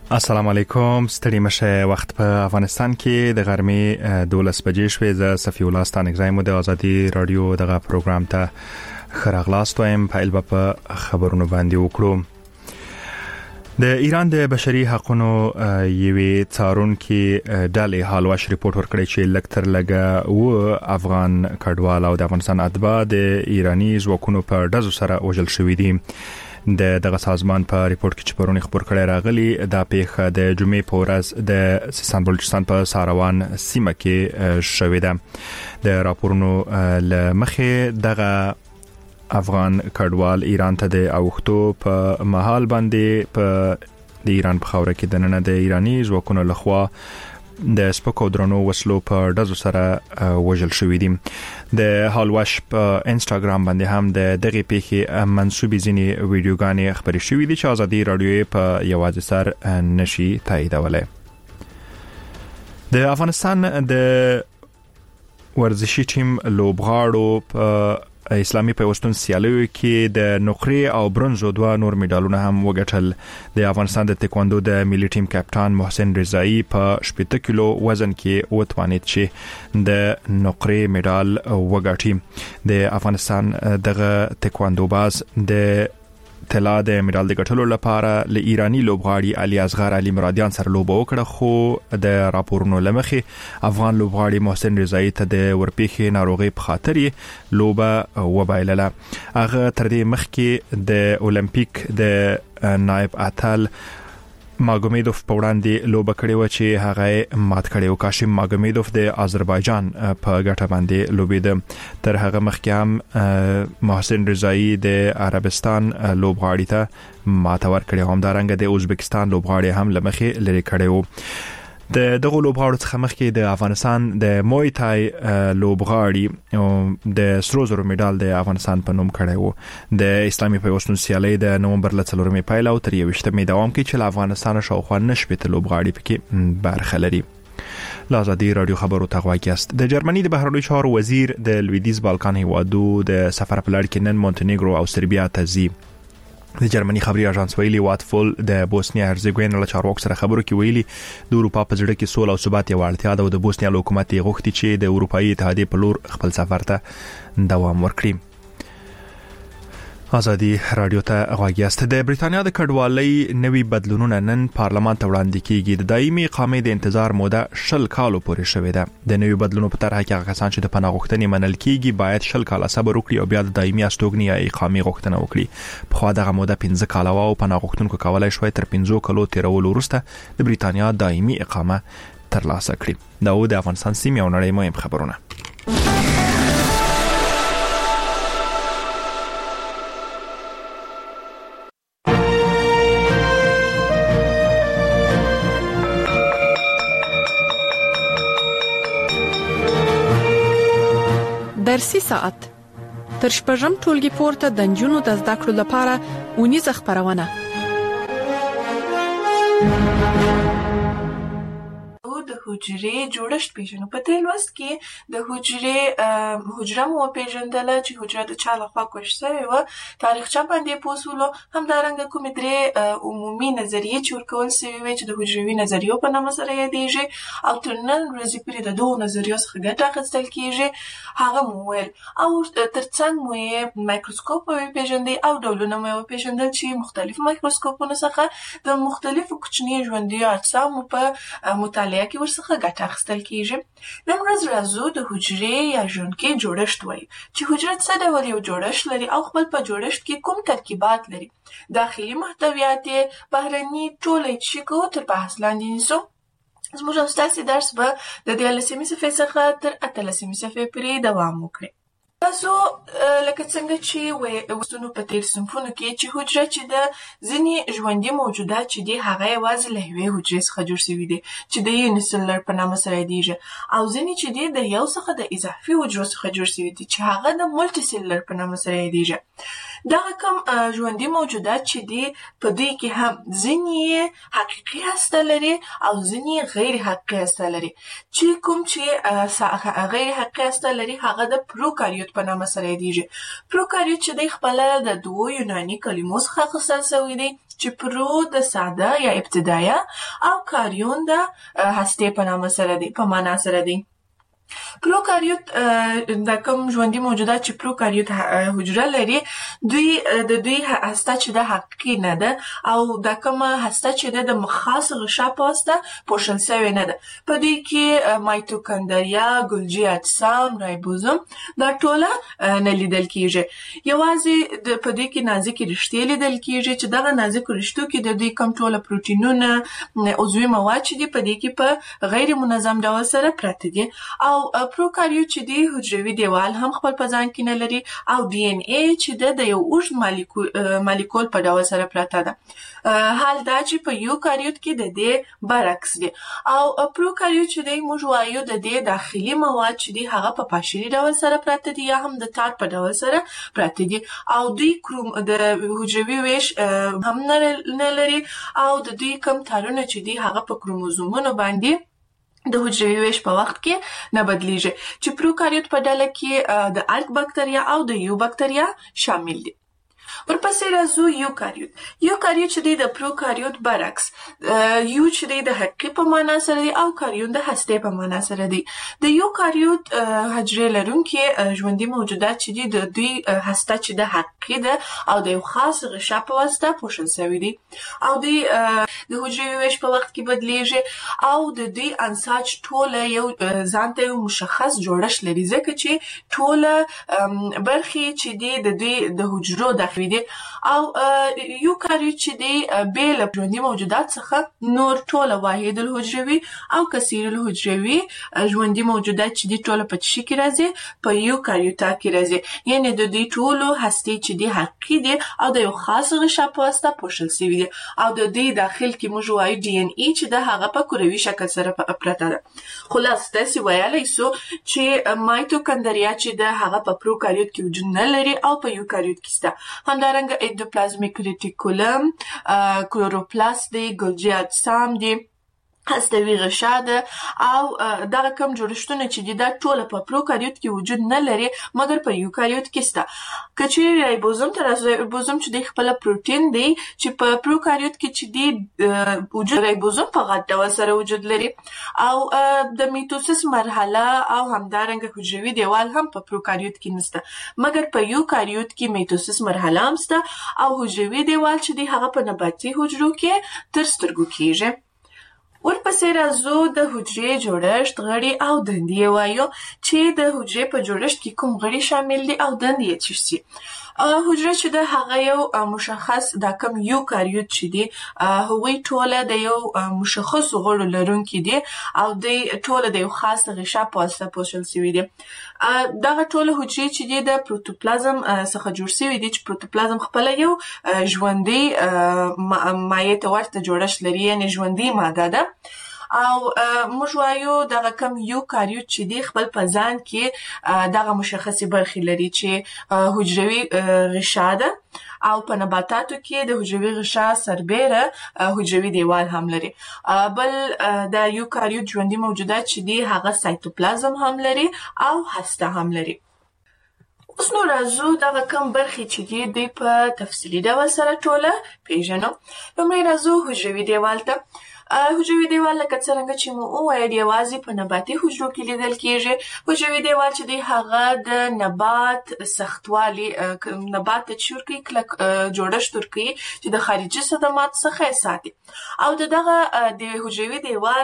السلام علیکم. ستړي مشه. وخت په افغانستان کې د غرمې 12 بجې شوې. زه صفی الله ستانګزای مو د ازادي رادیو دغه پروګرام ته خراغلاست وایم. په البته په خبرونو باندې وکړو. د ایران د بشري حقوقو یوې څارونکي ډلې حالواش ریپورت ورکړی چې لکتر لګه و افغان کډوال او د افغانستان اتباع د ایرانی ځواکونو په ډزو سره وژل شوي دي. دغه سازمان په ریپورت کې چې پرونی خبر کړی راغلی دا پیښه د جمعې په ورځ د سیستان بلوچستان په ساروان سیمه کې شوې ده. د راپورونو لمخې دغه افغان کډوال ایران ته د اوښتو په محل باندې په د ایران په خاوره کې د نن د ایرانی ځواکونو لخوا د سپکو درنو وسلو په ډزو سره وژل شوې دي. د حالواش په انستګرام باندې هم د دغه پیښې منسوبې ځینې ویډیوګانې خبرې شوې دي چې ازادي رادیو په یوازې سر نشي تاییدولای. د افغانستان د ورزشي ټیم لوبغاړو په اسلامي پیوستون سیالیو کې د نقرې او برونزو دوه نور میډالونه هم وګټل. د افغانستان د تکواندو د ملي ټیم کپټان محسن رضایی په 80 کیلو وزن کې وتوانید چې د نقرې میډال وګټي. د افغانستان دغه تکواندو باز د طلا د میډال د ګټلو لپاره له ایرانی لوبغاړي علي اصغر علي مرادیان سره لوبه وکړه، خو د راپورونو لمخې افغان لوبغاړي محسن رضایی ته د ورپېښې ناروغي په خاطر لوبه وبایلله. هغه تر دې مخکې د اولمپیک د نائب اتل ماګومېدوف په وړاندې لوبه کړې و چې هغه مات کړی و. کاشم ماګومېدوف د آذربایجان په ګټه باندې لوبېده. تر هغه مخکې هم محسن رضایی د عربستان لوبغاړي ته ماته ورکړې. همدارنګه د ازبکستان لوبغاړي هم لمخې لري کړی و. د دغه لوبغاړو څخه مخکې د افغانستان د موی تای لوبغاړي د سرو زرو میډال د افغانستان په نوم کړی وو. د اسلامي پیوستون سیالي د نومبر ل 4 پیل او تر 21 دوام کې چې افغانستان شاوخوا نشپته لوبغاړي پکې برخه لري. لازادي رادیو خبرو ته غواړي است. د جرمني د بهرنیو چارو وزیر د لویدیز بالکان هیوادو د سفر په لړ کې نن مونټنیګرو او سربیا ته ځي. د جرمني خبري اژانس ویلي واتفول د بوسنیا هرزګوینا له چارواکو سره خبرو کې ویلي د اروپا په زړه کې سوله او ثبات یو اړتیا ده او د بوسنیا حکومت یې غوښتي چې د اروپאי اتحادیې په لور خپل سفر ته دوام ورکړي. ازادي رادیو ته غواړي است. د بریتانیا د کډوالۍ نوي بدلونونه نن پارلمان ته وړاندې کیږي. د دایمي اقامې د انتظار موده 10 کالو پورې شوې ده. د نوي بدلونونو په طرح کې کسان چې د پناه غوښتنې منل کیږي باید 10 کاله صبر وکړي او بیا د دایمي استوګنې یا اقامې غوښتنه وکړي. په خو دغه موده 15 کاله او پناه غوښتونکو کولای شوی تر 15 کالو تیرولو وروسته د بریتانیا دایمي اقامه ترلاسه کړي. دا د افغانستان سیمې او نړۍ مهم خبرونه. درسي ساعت تر شپږم ټولګي پورته د نجونو د زده کړو لپاره اونیزه خبرونه. د حجرې جوړښت پیژنو. په دې لوست کې د حجره مو پیژندله چې حجره د چا لخوا کوښ شوې و، تاریخچه باندې پوسولو، همدارنګه کومې درې عمومي نظریې چې ورکول شوې وي چې د حجروي نظریو په نامه سره یادېږي او تر نن ورځې پورې د دغو نظریو څخه ګټه اخیستل کېږي هغه مو وویل. او ترڅنګ مو یې مایکروسکوپ وپېژندئ او ډولونه مو وپېژندل چې مختلفو مایکروسکوپونو څخه د مختلفو کوچنیو ژوندیو اجسامو په مطالعه کې ورڅخه ګټه اخیستل کېږي. نن ورځ راځو د حجرې یا ژوندکې جوړښت وایو چې حجره څه ډول یو جوړښت لري او خپل په جوړښت کې کوم ترکیبات لري. داخلي محتویات یې بهرني ټول چې کو تر بحث لاندې نیسو. زموږ او ستاسې درس به د 13مې صفحې څخه تر 18مې صفحې پورې دوام وکړي. تاسو لکه څنګه چې وستونو په تیر صنفونو کې چې حجره چې د ځینې ژوندي موجودات چې دي هغه یوازې له یوې حجرې څخه جوړ شوي دي چې د یونیسلر په نامه سره یادېږي، او ځینې چې دي د یو څخه د اضافي حجرو څخه جوړ شوي دي چې هغه د ملټي سلولر په نامه سره یادېږي. دغه کوم ژوندي موجودات چې دي په دوی کې هم ځینې حقیقي هسته لري او ځینې غیر حقیقي هسته لري. چې کوم چې غیر حقیقي هسته لري هغه د پروکاریوت په نامه سره یادیږي. پروکاریوت چې دی خپله د دوو یوناني کلمو څخه اخیستل سوی دی چې پرو د ساده یا ابتدایه او کاریون د هستې په نامه سره دی، په معنا سره دی. پروکاریوت د کوم ژوندي موجودات چې پروکاریوت حجره لري د دوی هسته چې د حقیقي نه ده او د کومه هسته چې د خاص غشا په واسطه پوښل شوې نه ده. په دوی کې مایتوکاندریا، ګولجي اجسام، رایبوزوم دا ټوله نه لیدل کیږي. یوازې په دوی کې نازکې رشتې لیدل کیږي چې دغه نازکو رشتو کې د دوی کوم ټوله پروټینونه، عضوي مواد چې دي په دوی کې په غیر منظم ډول سره پراته دي. او پروکاریوت چې دی حجروي دیوال هم خپل په ځان کې نه لري او ډي ان اي چې د یو اوږد مالیکول په ډول سره پراته ده. حال دا چې په یوکاریوت کې د دې برعکس دی. او پروکاریوت چې دی موږ وایو د دې داخلي مواد چې دی هغه په پاشلي ډول سره پراته دي یا هم د تار په ډول سره پراته دي او دوی د حجروي ویش هم نه لري او د دوی کوم تارونه چې دی هغه په کروموزومونو باندې د حجروي ویش په وخت کې نه بدلیږي. چې پروکاریوت په ډله کې د ارک بکتریا او د یو بکتریا شامل دي. ورپسې راځو یوکاریوت. یوکاریوت چې دی د پروکاریوت برعکس، یو چې دی د حقیقي په معنا سره دی او کاریون د هستې په معنا سره دی. د یوکاریوت حجرې لرونکي ژوندي موجودات چې دی د دوی هسته چې د حقیقي ده او د یو خاص غشا په واسطه پوښل شوي دي او دوی د حجروي ویش په وخت کې بدلیږي او د دوی انساج ټوله یو ځان ته یو مشخص جوړښت لري، ځکه چې ټوله برخې چې دی د دوی د حجرو داخلي دي. او یوکاریوت چې دی بې له ژوندي موجودات څخه نور ټوله واحد الحجروي او کثیر الحجروي ژوندي موجودات چې دی ټوله په چی کې راځي، په یوکاریوتا کې راځي. یعنی د دوی ټولو هستې چې دی حقیقي دي او د یو خاص غشا په واسطه پوښل شوي دي او د دوی داخل کې موږ وایو ډي ان اي چې د هغه په کروي شکل سره پراته ده. خلاص داسې ویلی سو چې مایتوکاندریا چې د هغه په پروکاریوت کې وجود نه لري او په یوکاریوت کې شته. همدارنګه اندوپلازمیک ریټیکولم، کلوروپلاست دی، ګولجي اجسام دي، هستوي غشا ده او دغه کوم جوړښتونه چې دي دا ټوله په پروکاریوت کې وجود نه لري مګر په یوکاریوت کې شته. که چیرې رایبوزوم ته راځو، رایبوزوم چې دی خپله پروټین دی چې په پروکاریوت کې چې دی وجود رایبوزوم په غټ ډول سره وجود لري او د میټوسیس مرحله او همدارنګه حجروي دیوال هم په پروکاریوت کې نشته مګر په یوکاریوت کې میټوسیس مرحله هم شته او حجروي دیوال چې دی هغه په نباتي حجرو کې تر سترګو کیږي. ورپسې راځو د حجرې جوړښت، غړي او دندې وایو چې د حجرې په جوړښت کې کوم غړي شامل دي او دندې یې څه دي. حجره چې د هغه یو مشخص دا کوم یوکاریوت چې دی هغوی ټوله د یو مشخص غړو لرونکي دي او د ټوله د یو خاص غشا په واسطه پوښل شوي دي. دغه ټوله حجرې چې دی د پروتوپلازم څخه جوړ شوي دي چې پروتوپلازم خپله یو ژوندی مایع ته ورته جوړښت لري، یعنې ژوندی ماده ده او موږ وایو دغه کم یوکاریوت چې دی خپل په ځان کې دغه مشخصې برخې لري چې حجروي غشا ده او په نباتاتو کې د حجروي غشا سربیره حجروي دیوال هم لري. بل د یوکاریوت ژوندي موجودات چې دی هغه سایتوپلازم هم لري او هسته هم لري. اوس نو راځو دغه کم برخې چې دی په تفصیلي ډول سره ټوله پیژنو. لومړی راځو حجروي دیوال ته. حجروي دیوال لکه څرنګه چې مو وویل یوازې په نباتي حجرو کې لیدل کیږي. حجروي دیوال چې دی هغه د نبات سختوالي، نبات ته چې ورکوي کلک جوړښت ورکوي چې د خارجي صدمات څخه یې ساتي او دغه د حجروي دیوال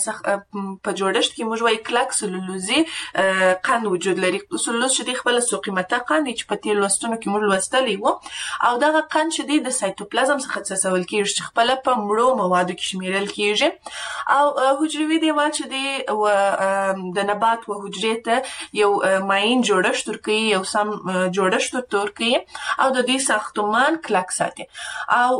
په جوړښت کې موږ وایو کلک سلولوزي قند وجود لري. سلولوز چې دی خپله څو قیمته قند چې په تېرو لوستونو کې موږ لوستلی وو او دغه قند چې دی د سایتوپلازم څخه څڅول کیږي چې خپله په مړو موادو کې شمیرل کیږي. او حجروي دیوال چې دی د نبات و حجرې ته یو ماین جوړښت ورکوي، یو سم جوړښت ورکوي او د دې ساختمان کلک ساتي. او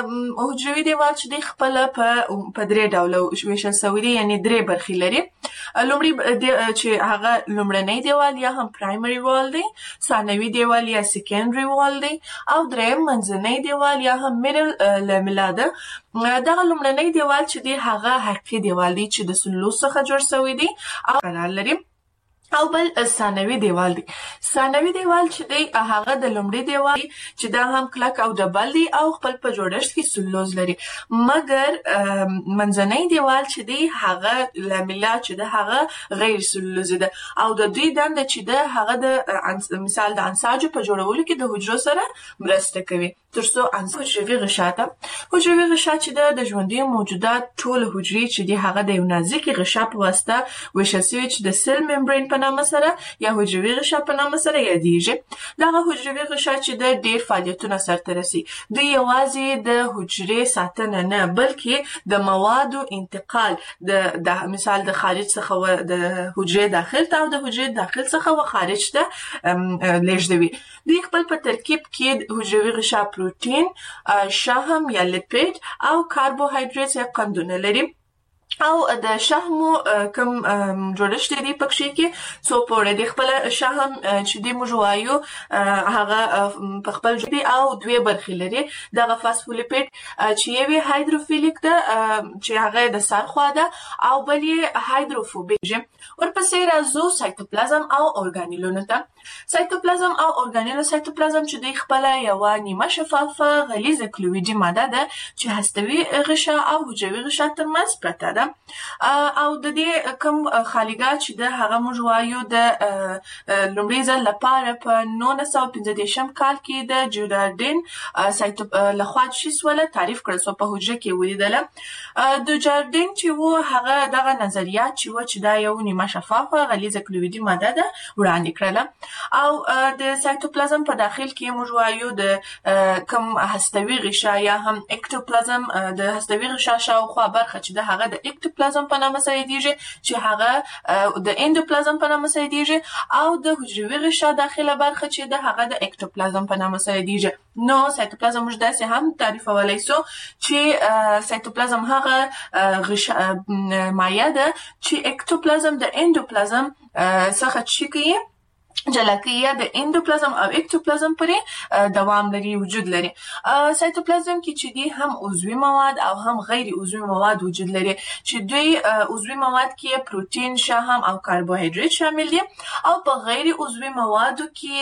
حجروي دیوال چې دی خپل په درې ډوله ویشل شوی دی، یعنی درې برخې لري. لومړی چې هغه لومړنی دیوال یا هم پرایمري وال دی، ثانوي دیوال یا سیکنډري وال دی، او دریم منځنی دیوال یا هم میډل لاملا ده. دغه لومړنی دیوال چې دی هغه حقیقي دیوال دی چې د سلوس څخه جوړ شوی دی او قرار لري. او بل ثانوي دیوال دی. ثانوي دیوال چې دی هغه د لومړي دیوال چې دا هم کلک او ډبل دی او خپل په جوړښت کې سلوز لري، مګر منځنی دیوال چې دی هغه لاملا چې دی هغه غیر سلوزي ده او د دوی دنده چې دی هغه د مثال د انساجو په جوړولو کې د حجرو سره مرسته کوي ترڅو حجروي غشا ته حجروي غشا چې د ژوندیو موجودات ټول حجرې چې دی هغه د یو نازکې غشا په واسطه ویشل شوي چې د سیل ممبرین په نامه سره یا حجروي غشا په نامه سره یادیږي. دغه حجروي غشا چې د ډیر فعالیتونه سرته رسي، دوی یوازې د حجرې ساتنه نه بلکې د موادو انتقال د مثال د خارج څخه د حجرې داخل ته او د حجرې داخل څخه و خارج ته لیږدوي. دوی خپل په ترکیب کې حجروي غشا پروتین، شحم یا لیپید او کاربوهایډریټ یا قندونه لري. او د شحمو کوم جوړښت دی پکې کې څو پوره دی. خپل شحم چې دی موږ وایو هغه په خپل جوړي او دوه برخې لري. دغه فاسفولیپید چې یوه هایدروفیلیک ده چې هغه د سر خوا ده او بل یې هایدروفوبیک. ورپسې راځو سایتوپلازم او اورګانیلونو ته. سایتوپلازم او اورګانیلو سایتوپلازم چې دی خپل یو نیمه شفافه غلیظه کلویدي ماده ده چې هستوي غشا او حجروي غشا ترمنځ پرته ده. او د دې کوم خالیګات چې د هغه موږ وایو د لومړي ځل لپاره په 1915 کال کې د جوردین لخوا شي سواله تعریف کړل سو په حجره کې ولیدله. د جوردین چې وو هغه دغه نظریات چې دا یو نیمه شفافه غلیظه کلویدي ماده ده وړاندې کړله. او د سایتوپلازم په داخل کې موږ وایو د کوم هستوي غشا یا هم اکتوپلازم د هستوي غشا شاوخوا برخه چې د هغه د اکتوپلازم په نامه سره یادیږي چې هغه د اندوپلازم په نامه سره یادیږي او د حجروي غشا داخله برخه چې د هغه د اکتوپلازم په نامه سره یادیږي. نو سایتوپلازم موږ داسې هم تعریفولای شو چې سایتوپلازم هغه غشا مایع ده چې اکتوپلازم د اندوپلازم څخه چې کوي جلاکیه د اندوپلازم او اکتوپلازم پرې دوام لري، وجود لري. سایتوپلازم کې چې دی هم عضوي مواد او هم غیر عضوي مواد وجود لري چې دوی عضوي مواد کې پروتین، شحم او کاربوهایډریټ شامل دي او په غیر عضوي موادو کې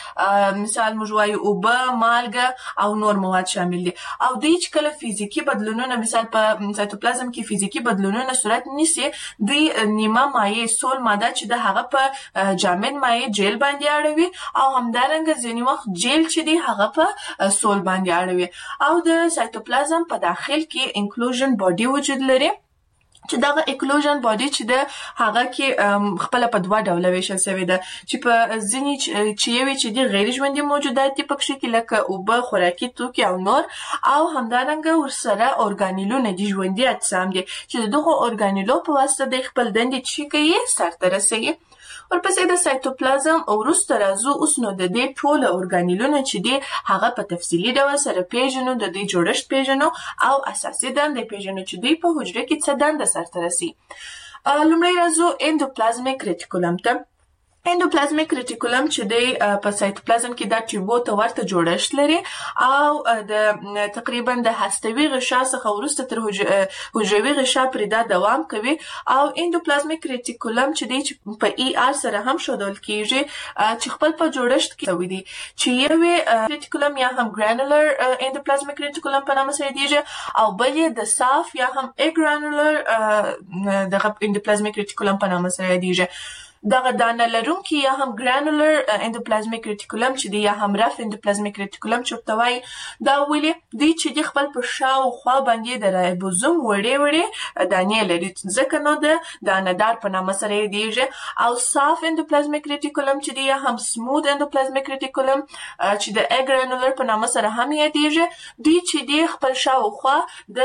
مثال موږ وایو اوبه، مالګه او نور مواد شامل دي. او دوی چې کله فزیکی بدلونونه مثال په سایتوپلازم کې فزیکی بدلونونه صورت نیسي، دوی نیمه مایع سول ماده چې د هغه په جامد مایع جیل باندې اړوي او همدارنګه ځینې وخت جیل چې دی هغه په سول باندې اړوي. او د سایتوپلازم په داخل کې انکلوژن باډي وجود لري چې دغه اکلوژن باډي چې د هغه کې خپل په دوه ډوله ویشل شوی ده چې په ځینې چې یوې چې د غیر ژوندي موجودات په پکې کې لکه اوبه، خوراکي توکي او نور، او همدارنګه ورسره اورګانیلونه دي، ژوندي اجسام دي چې دغه اورګانیلو په واسطه د خپل دندې چې کوي سرته رسوي. ورپسې د سایتوپلازم او وروسته راځو اوس نو د دې ټول اورګانیلونه چې دی هغه په تفصیلي ډول سره پیژنو، د دې جوړښت پیژنو او اساسي دندې پیژنو چې دوی په حجره کې څه دنده سرته رسي. لومړی راځو اندوپلازمیک ریټیکولم ته. اندوپلازمیک ریټیکولم چې دی په سایتوپلازم کې دا ټیوبو ته ورته جوړښت لري او د تقریبا د هستوي غشا څخه وروسته تر حجروي غشا پرې دا دوام کوي. او اندوپلازمیک ریټیکولم چې دی په ای آر سره هم ښودل کیږي چې خپل په جوړښت کې وي دي چې یوه ریټیکولم یا هم ګرانولر اندوپلازمیک ریټیکولم په نامه سره دیږي او بل د صاف یا هم اګرانولر د اندوپلازمیک ریټیکولم په نامه سره دیږي. دغه دانه لرونکي یا هم ګرانولر اندوپلازمیک ریټیکولم چې دی یا هم رف اندوپلازمیک ریټیکولم چې ورته وایي دا ولې دوی چې د خپل په شاوخوا باندې د رایبوزوم وړې وړې دانې لري ځکه نو د دانهدار په نامه سره یادیږي او صاف اندوپلازمیک ریټیکولم چې دی یا هم سموث اندوپلازمیک ریټیکولم چې د اګرانولر په نامه سره هم یادیږي دوی چې دی خپل شاوخوا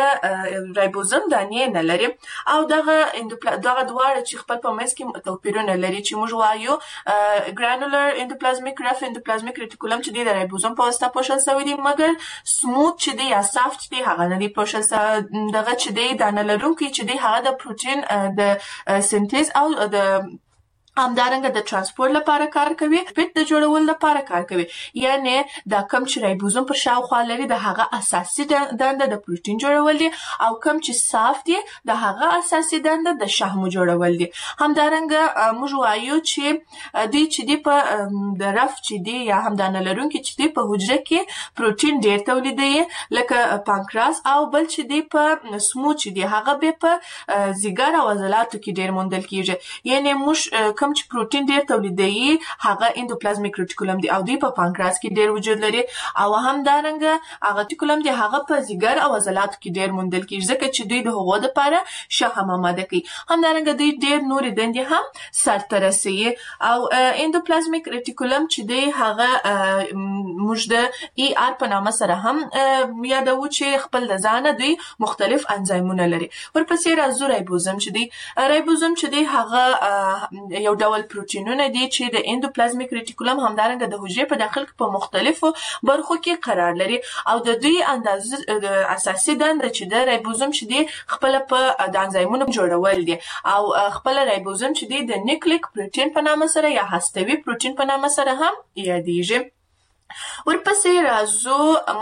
د رایبوزوم دانې نه لري او دغه دواړه چې خپل په منځ کې توپیرونه لري چې موږ وایو ګرانولر اندوپلازمیک رف اندوپلازمیک ریټیکولم چې د رایبوزوم په واسطه پوښل شوی دی مګر سموث چې دی یا صاف چې دی هغه نه دی پوښل شوی دغه چې دی دانه لرونکي چې دی هغه د پروتین د سنتیز او د همدارنګه د ترانسپورت لپاره کار کوي پیټ د جوړول لپاره کار کوي یعنی دا کم چې رایبوزوم پر شاوخوا لري د هغه اساسي دنده د پروتین جوړول دي او کم چې صاف دي د هغه اساسي دنده د شحمو جوړول دي همدارنګه موږ وایو چې دوی چې دی په د رف چې دی یا هم دانه لرونکي چې دی په حجره کې پروتین ډیر تولیدوي لکه پانکراس او بل چې دی په سمو چې دی هغه به په ځیګر او عضلاتو کې ډیر موندل کیږي یعنی موږ کم چې پروتین ډیر تولیدوي هغه اندوپلازمیک ریټیکولم دی او دوی په پانکراس کې ډیر وجود لري او همدارنګه هغه ریټیکولم دی هغه په ځیګر او عضلاتو کې ډیر موندل کیږي ځکه چې دوی د هغو لپاره شحم آماده کوي همدارنګه دوی ډیر نورې دندې هم سرته رسوي او اندوپلازمیک ریټیکولم چې دی هغه موږ د ای آر په نامه سره هم یادوو چې خپل د ځانه دوی مختلف انزایمونه لري ورپسې راځو رایبوزوم چې دی رایبوزوم چې دی هغه یو ډول پروتینونه دي چې د اندوپلازمیک ریټیکولم همدارنګه د حجرې په داخل کې په مختلفو برخو کې قرار لري او د دوی اندازه د اساسي دنده چې د رایبوزوم چې دی خپل په د انزایمونو جوړول دي او خپل رایبوزوم چې دی د نیوکلیک پروتین په نامه سره یا هستوي پروتین په نامه سره هم یادیږي ورپسې راځو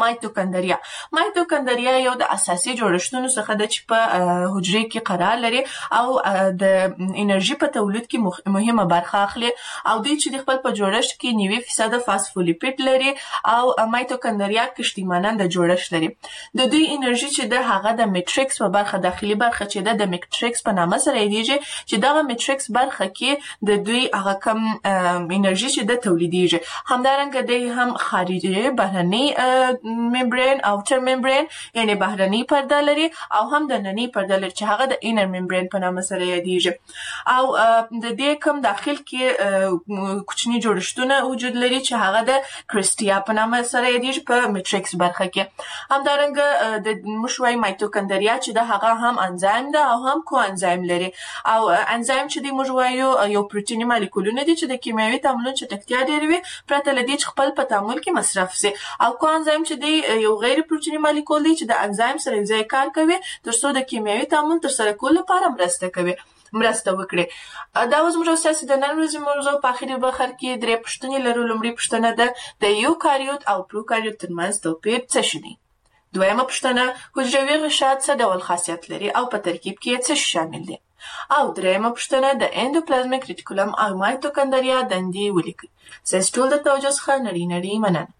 مایتوکندریا یو د اساسي جوړښتونو څخه د چې په حجرې کې قرار لري او د انرژي په تولید کې مهمه برخه اخلي او دوی چې د خپل په جوړښت کې 90% فاسفولیپید لري او مایتوکندریا کشتي مانند جوړښت لري د دوی انرژي چې د هغه د میټریکس په برخه داخلي برخه چې د میټریکس په نامه سره یادیږي چې دغه میټریکس برخه کې د دوی هغه کم انرژي چې د تولیدیږي همدارنګه دوی هم خارجي بهرني ممبرین اوټر ممبرین یعنی بهرني پرده لري او هم د ننني پرده لري چې هغه د انر ممبرین په نامه سره یادیږي او د دې کوم داخل کې کوچني جوړښتونه وجود لري چې هغه د کرسټیا په نامه سره یادیږي په میټریکس برخه کې همدارنګه د مشوي مایتوکندریا چې د هغه هم انزایم ده او هم کو انزایم لري او انزایم چې د مشوي یو پروتیني مالیکولونه دي چې د کیمیاوي تعاملونو چټکتیا ډیروي پرته لدی چې خپل په تعامل کې مصرف سي او کو انزایم چې دی یو غیر پروتینی مالیکول دی چې د انزایم سره یوځای کار کوي ترڅو د کیمیاوي تعامل ترسره کولو لپاره مرسته وکړي دا اوس موږ تاسو د نن ورځې موضوع په اخري برخه کې درې پوښتنې لرو لومړی پوښتنه ده د یوکاریوت او پروکاریوت ترمنځ توپیر څه شي دی دویمه پوښتنه حجروي غشا څه ډول خاصیت لري او په ترکیب کې څه شامل دي او دریمه پوښتنه د اندوپلازمیک ریټیکولم او مایتوکندریا دندې ولیکئ ستاسو ټول د توجه څخه نړۍ مننه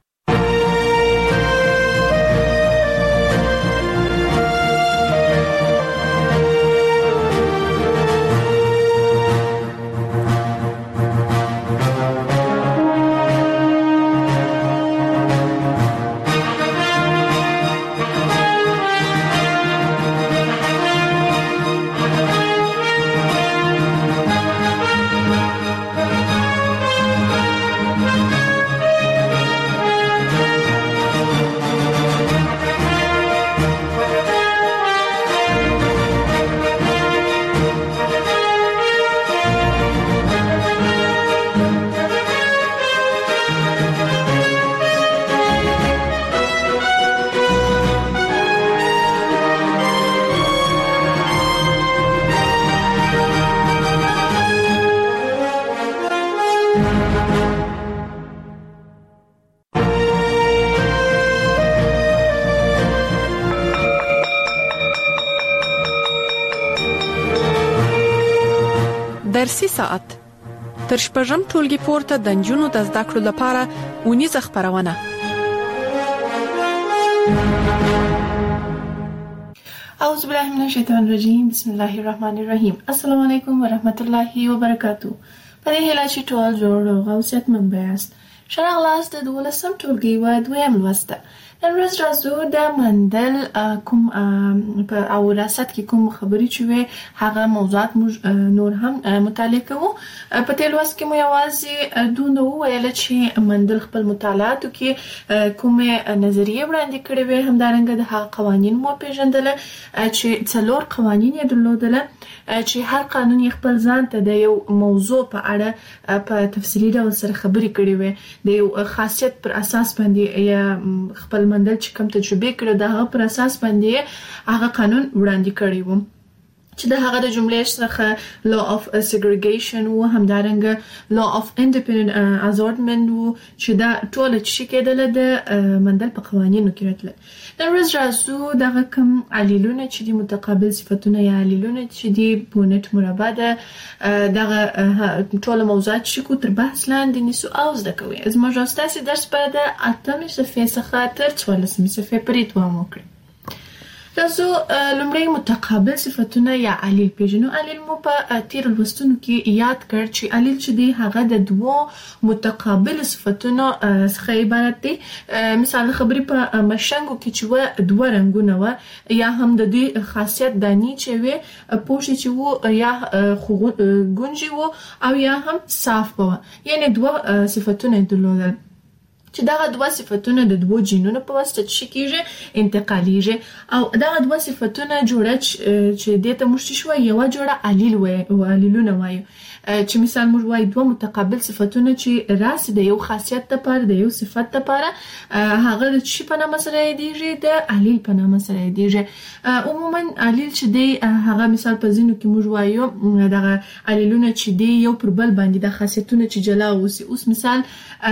درسي ساعت تر شپږم ټولګي پورته د نجونو د زده کړو لپاره ونیزه خبرونه اعوذ بالله من الشیطان الرجیم بسم الله الرحمن الرحیم السلام علیکم و رحمت الله و برکاته. په دې هیله چې ټول جوړ او صحتمند یاست. ښه راغلاست د 12م ټولګي و دویم لوست. نن ورځ راځو د مندل کوم په او وراثت کې کوم خبرې چې وي هغه موضوعات نور هم مطالعه کوو. په دې لوست کې مو یوازې دونه وویل چې مندل خپل مطالعاتو کې کومه نظریه وړاندې کړې وي، همدارنګه د هغه قوانین مو پیژندل چې 4 قوانین یې درلودل چې هر قانون یې خپل ځان ته د یو موضوع په اړه په تفصیلي ډول سره خبرې کړې وي، د یو خاصیت پر اساس باندې یا خپل مندل چې کوم تجربه کړو د هغه پر اساس باندې هغه قانون وړاندې کړی و چې د هغه د جملې څخه law of segregation و همدارنګه law of independent assortment و چې دا ټول چې کېدل د مندل په قوانینو کې راتلل. نن ورځ راځو دغه کوم علیلونه چې د متقابل صفتونه یا علیلونه چې د بونټ مربع ده دغه ټول موضوعات چې کو تر بحث لاندې نیسو او زده کوي. زموږ راستاسي درس په د 8مې صفحې څخه تر 14مې صفحې پورې دوام وکړي. تاسو لومړی متقابل صفتونه یا علیل پیژنو. علیل مو په تیر لوستونو کې یاد کړ چې علیل چې دی هغه د دوو متقابل صفتونو څخه عبارت دی. مثال خبرې په مشنګو کې چې و دوه رنگونه و یا هم د دې خاصیت دانی چې وي پوښي چې و یا ګونجي و او یا هم صاف و، یعنی دوه صفتونه درلودل چې دغه دوه صفتونه د دوه جینونو په واسطه چې کیږي انتقالیږي او دغه دوه صفتونه جوړه چې دته مشت شو یو جوړه علیل و علیلونه وایي چې مثال موږ وایي دوه متقابل صفتونه چې راس د یو خاصیت لپاره د یو صفت لپاره هغه د شي په نامه سره یادېږي د علیل په نامه سره یادېږي. عموما علیل چې دی هغه مثال په ځینو کې موږ وایو دغه علیلونه چې دی یو پر بل باندې د خاصیتونه چې جلا اوسي. اوس مثال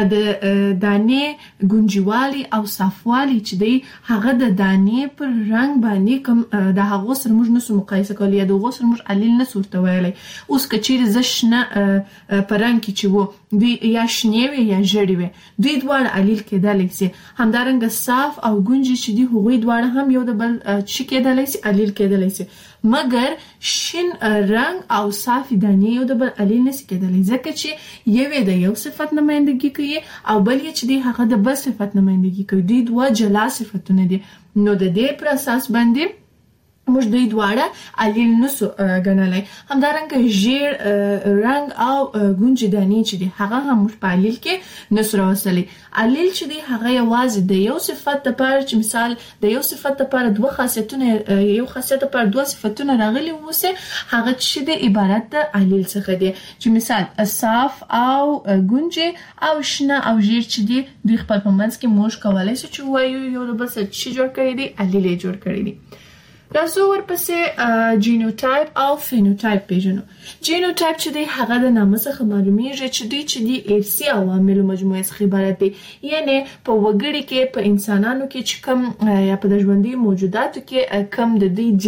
د دانې ګونجوالي او صافوالي چې دی هغه د دانې پر رنگ باندې کوم د هغه سره موږ نسو مقایسه کولی یا د هغه سره موږ علیل نسو ورته ویلی. اوس کچیر زشنه په رنگ کې چې وو دوی یا شنې وي یا ژړې وي دوی دواړه علیل کېدلی سي. همدارنګه صاف او ګونجي چې دی هغوی دواړه هم یو د بل چې کېدلی سي علیل کېدلی سي، مګر شین رنگ او صافي دانې یو د بل علیل نسي کېدلی ځکه چې یو د یو صفت نمایندګي کوي او بل چې دی هغه د بل صفت نمایندګي کوي. دوی دوه جلا صفتونه دي. نو د دې پر اساس باندې موږ دوی دواړه علیل نسو ګڼلی. همدارنګه ژیړ رنگ او ګونجي دانې چې دی هغه هم موږ په علیل کې نسو راوستلی. علیل چې دی هغه یوازې د یو صفت لپاره چې مثال د یو صفت لپاره دوه خاصیتونه یو خاصیت لپاره دوه صفتونه راغلي ووسي هغه چې دی عبارت د علیل څخه دی چې مثال صاف او ګونجي او شنه او ژیړ چې دی دوی خپل په منځ کې موږ کولی سو چې وایو یو د بل سره چې جوړ کړی دی علیل یې جوړ کړی دی. راځو ورپسې جینوټایپ او فینوټایپ پیژنو. جینوټایپ چې دی هغه د نامه څخه معلومیږي چې دوی چې دی ارثي عواملو مجموعه څخه عبارت دی، یعنی په وګړي کې په انسانانو کې چې کوم یا په د ژوندي موجوداتو کې کوم د دې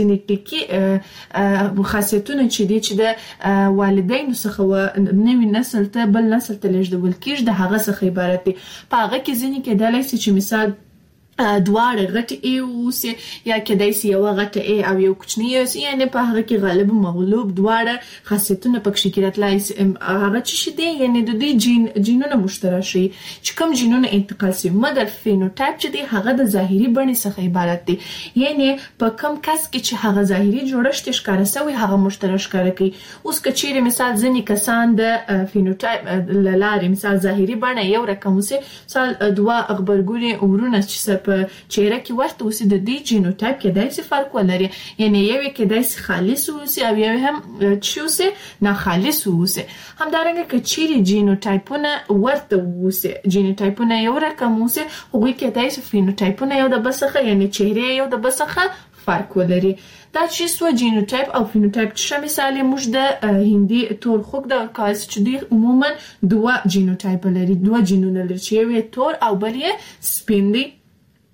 جینیټیکي خاصیتونه چې دی چې د والدینو څخه و نوي نسل ته بل نسل ته لیږدول کېږي د هغه څخه عبارت دی. په هغه کې ځینې کېدلی سي چې مثال دواړه غټ ای اوسي یا کېدای سي یو غټ ای او یو کوچنی اوسي، یعنی په هغه کې غالب مغلوب دواړه خاصیتونه پکې کې راتلای سي. هغه چې دی یعنی د دې جینونه مشترک شي چې کوم جینونه انتقال سي. مګر فینوټایپ چې دی هغه د ظاهري بڼې څخه عبارت دی، یعنی په کوم کس کې چې هغه ظاهري جوړښت ښکاره سوی هغه مشترک ښکاره کوي. اوس کچېرې مثال ځینې کسان د فینوټایپ لارې مثال ظاهري بڼه یو رقم اوسي، مثال دوه غبرګوني ورونه چې په چهره کې ورته اوسي د دې جینوټایپ کېدای سي فرق ولري، یعنی یو کېدای سي خالص اوسي او یو هم چې اوسي ناخالص اوسي. همدارنګه کچېرې جینوټایپونه ورته اوسي جینوټایپونه یو رقم اوسي هغوی کېدای سي فینوټایپونه یو د بل څخه یعنی چهره یو د بل څخه فرق ولري. دا چې سو جینوټایپ او فینوټایپ چې مثال موږ د هندي تور خوګ د کاس چې دی عموما دوه جینوټایپ لري، دوه جینونه لري چې یو تور او بل یې سپین دی.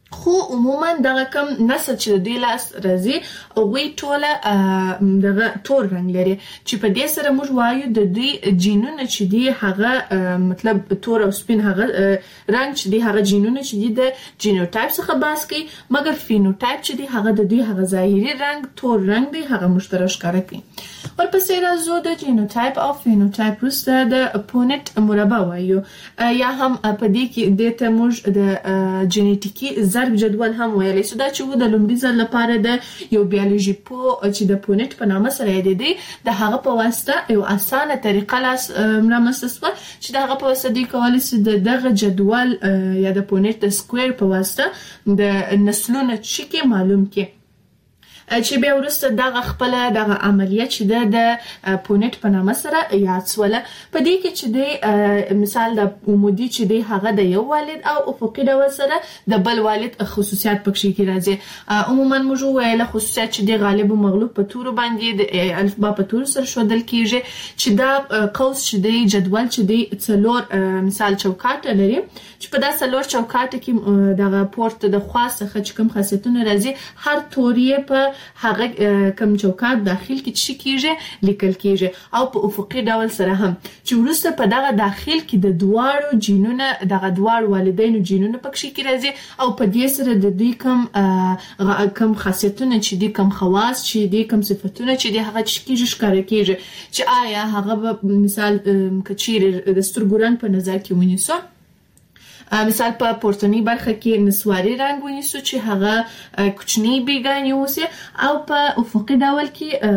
خو عموما دغه کم نسل چې د لاس راځي او وی ټوله دغه تور رنگ لري چې په دې سره موږ وایو د دې جینونه چې دی هغه مطلب تور او سپین هغه رنگ چې دی هغه جینونه چې دی د جینوټایپ څخه بحث کوي مګر فینوټایپ چې دی هغه د دې هغه ظاهري رنگ تور رنگ دی هغه مشترک ښکاره کوي. ورپسې راځو د جینوټایپ او فینوټایپ وروسته د پونټ مربع وایو یا هم په دې کې د ته موږ د جینیټیکي ضرب جدول هم ویلی سو دا چې د لومړي ځل لپاره د یو بیولوژي پو چې د پونټ په نامه سره یاد دی د هغه په واسطه یو اسانه طریقه لاس رامنځته شوه چې د هغه په واسطه دی کولای شي دغه جدول یا د پونټ د سکوير په واسطه د نسلونو چې معلوم کې چې بیا ورسته دغه خپل دغه عملیات چې د پونټ په نامه سره یاد سوله په دې کې چې د مثال د عمودي چې دی هغه د یو والد او افقي ډول سره د بل والد خصوصیات پکې کې راځي. عموما موږ ویل خصوصیات چې دی غالب او مغلوب په تور باندې د الفبا په تور سره شودل کیږي چې دا قوس چې دی جدول چې دی څلور مثال چوکاټ لري چې په دا څلور چوکاټ کې دغه پورت د خاصه چې کوم خاصیتونه راځي هر توري په هغه کم چوکاټ داخل کې چې کیږي لیکل کیږي او په افقي ډول سره هم چې ورسته په دغه داخل کې د دواړو جینونو دغه دواړو والدینو جینونو پکې کې راځي او په دې سره د دوی کم خاصیتونه چې دي کم خواص چې دي کم صفاتونه چې دي هغه چې کیږي ښکاره کیږي چې آیا هغه مثال کچیر د سترګوران په نظر کې ونیسو مثال په پورتنی برخه کې نسواري رنگ ونیسو چې هغه کوچنی بیګانی اوسه او په افقي ډول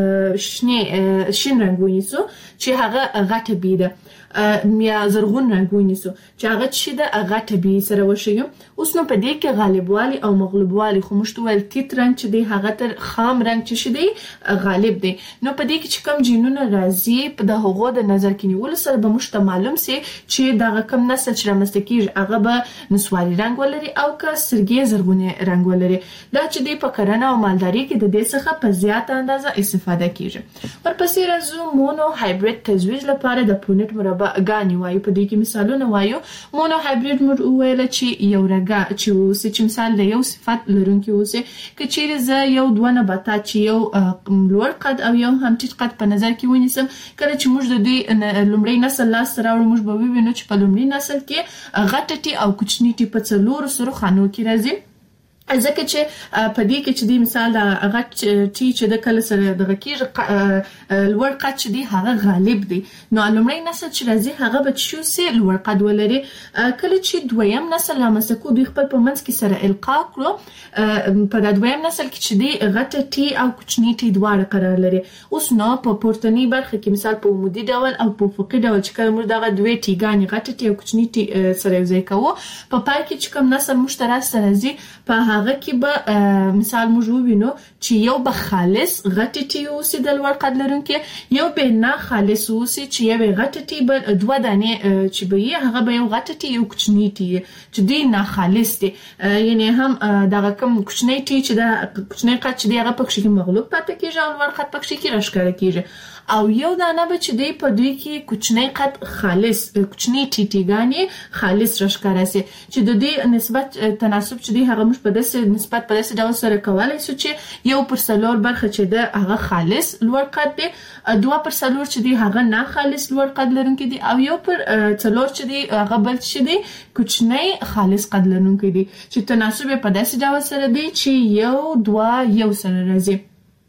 کې شین رنگ ونیسو چې هغه غټه بیده یا زرغون رنگ ونیسو چې هغه چې د غټه بی سره وشي. اوس نو په دې کې غالبوالي او مغلوبوالي خو مشتول تیت رنگ چې دی هغه تر خام رنگ چې شي دی غالب دی. نو په دې کې چې کم جینونه راځي په د هغو د نظر کې نیول سره به مشته معلوم سي چې دغه کم نسل چې رامنځته کیږي هغه به نسواري رنگ ولري او که سرګي زرغونی رنگ ولري. دا چې دی په کرنه او مالداري کې د دې څخه په زیاته اندازه استفاده کیږي. ورپسې راځو مونو هایبرید تزویج لپاره د پونټ مربع غاني وایو په دې کې مثالونه وایو. مونو هایبرید موږ ویل چې یو رګه چې اوسې چې مثال د یو صفت لرونکي اوسې که چیرې زه یو دوه نباتات چې یو لوړ قد او یو هم ټیټ قد په نظر کې ونیسم کله چې موږ د دې لومړی نسل لاس راوړو موږ به وینو چې په لومړي نسل کې غټه ټي او کوچني ټي په څلورو سره خانو کې راځي ځکه چې په دې کې چې د مثال د غټ ټي چې د کله سره د غکیر لوړ قد چې دی هغه غالب دی. نو لومړی نسل چې راځي هغه به شو سي لوړ قد ولري کله چې دویم نسل لامسکو دوی خپل په منځ کې سره القا کړو په د دویم نسل کې چې دی غټ ټي او کوچنی ټي دواړه قرار لري. اوس نو په پورتنی برخه کې مثال په عمودي ډول او په افقي ډول چې کله موږ دغه دوه ټیګانی غټ ټي او کوچنی ټي سره یو ځای کوو په پای کې چې کوم نسل مشترک سره راځي په هغه کې به مثال موږ وینو چې یو به خالص غټ ټي اوسې د لوړ قد لرونکي یو به نه خالص اوسې چې یو غټ ټي به دوه دانې چې به هغه به یو غټ ټي یو کوچنی ټي چې دی نه خالص دي یعنی هم دغه کوم کوچنی ټي چې د کوچنی قد چې دی هغه پکې کې مغلوب پاتې کیږي او لوړ قد پکې کې راښکاره کیږي او یو دانه به چې دی په دوی کې کوچنی قد خالص کوچنی ټیټیګانی خالص راښکاره سي چې د دې نسبت تناسب چې دی هغه مش په داسې نسبت په داسې ډول سره کولای شو چې یو پر څلور برخه چې دی هغه خالص لوړ قد دی دوه پر څلور چې دی هغه نه خالص لوړ قد لرونکي دي او یو پر څلور چې دی هغه بل چې دی کوچنی خالص قد لرونکي دي چې تناسب په داسې ډول سره دی چې یو دوه یو سره راځي.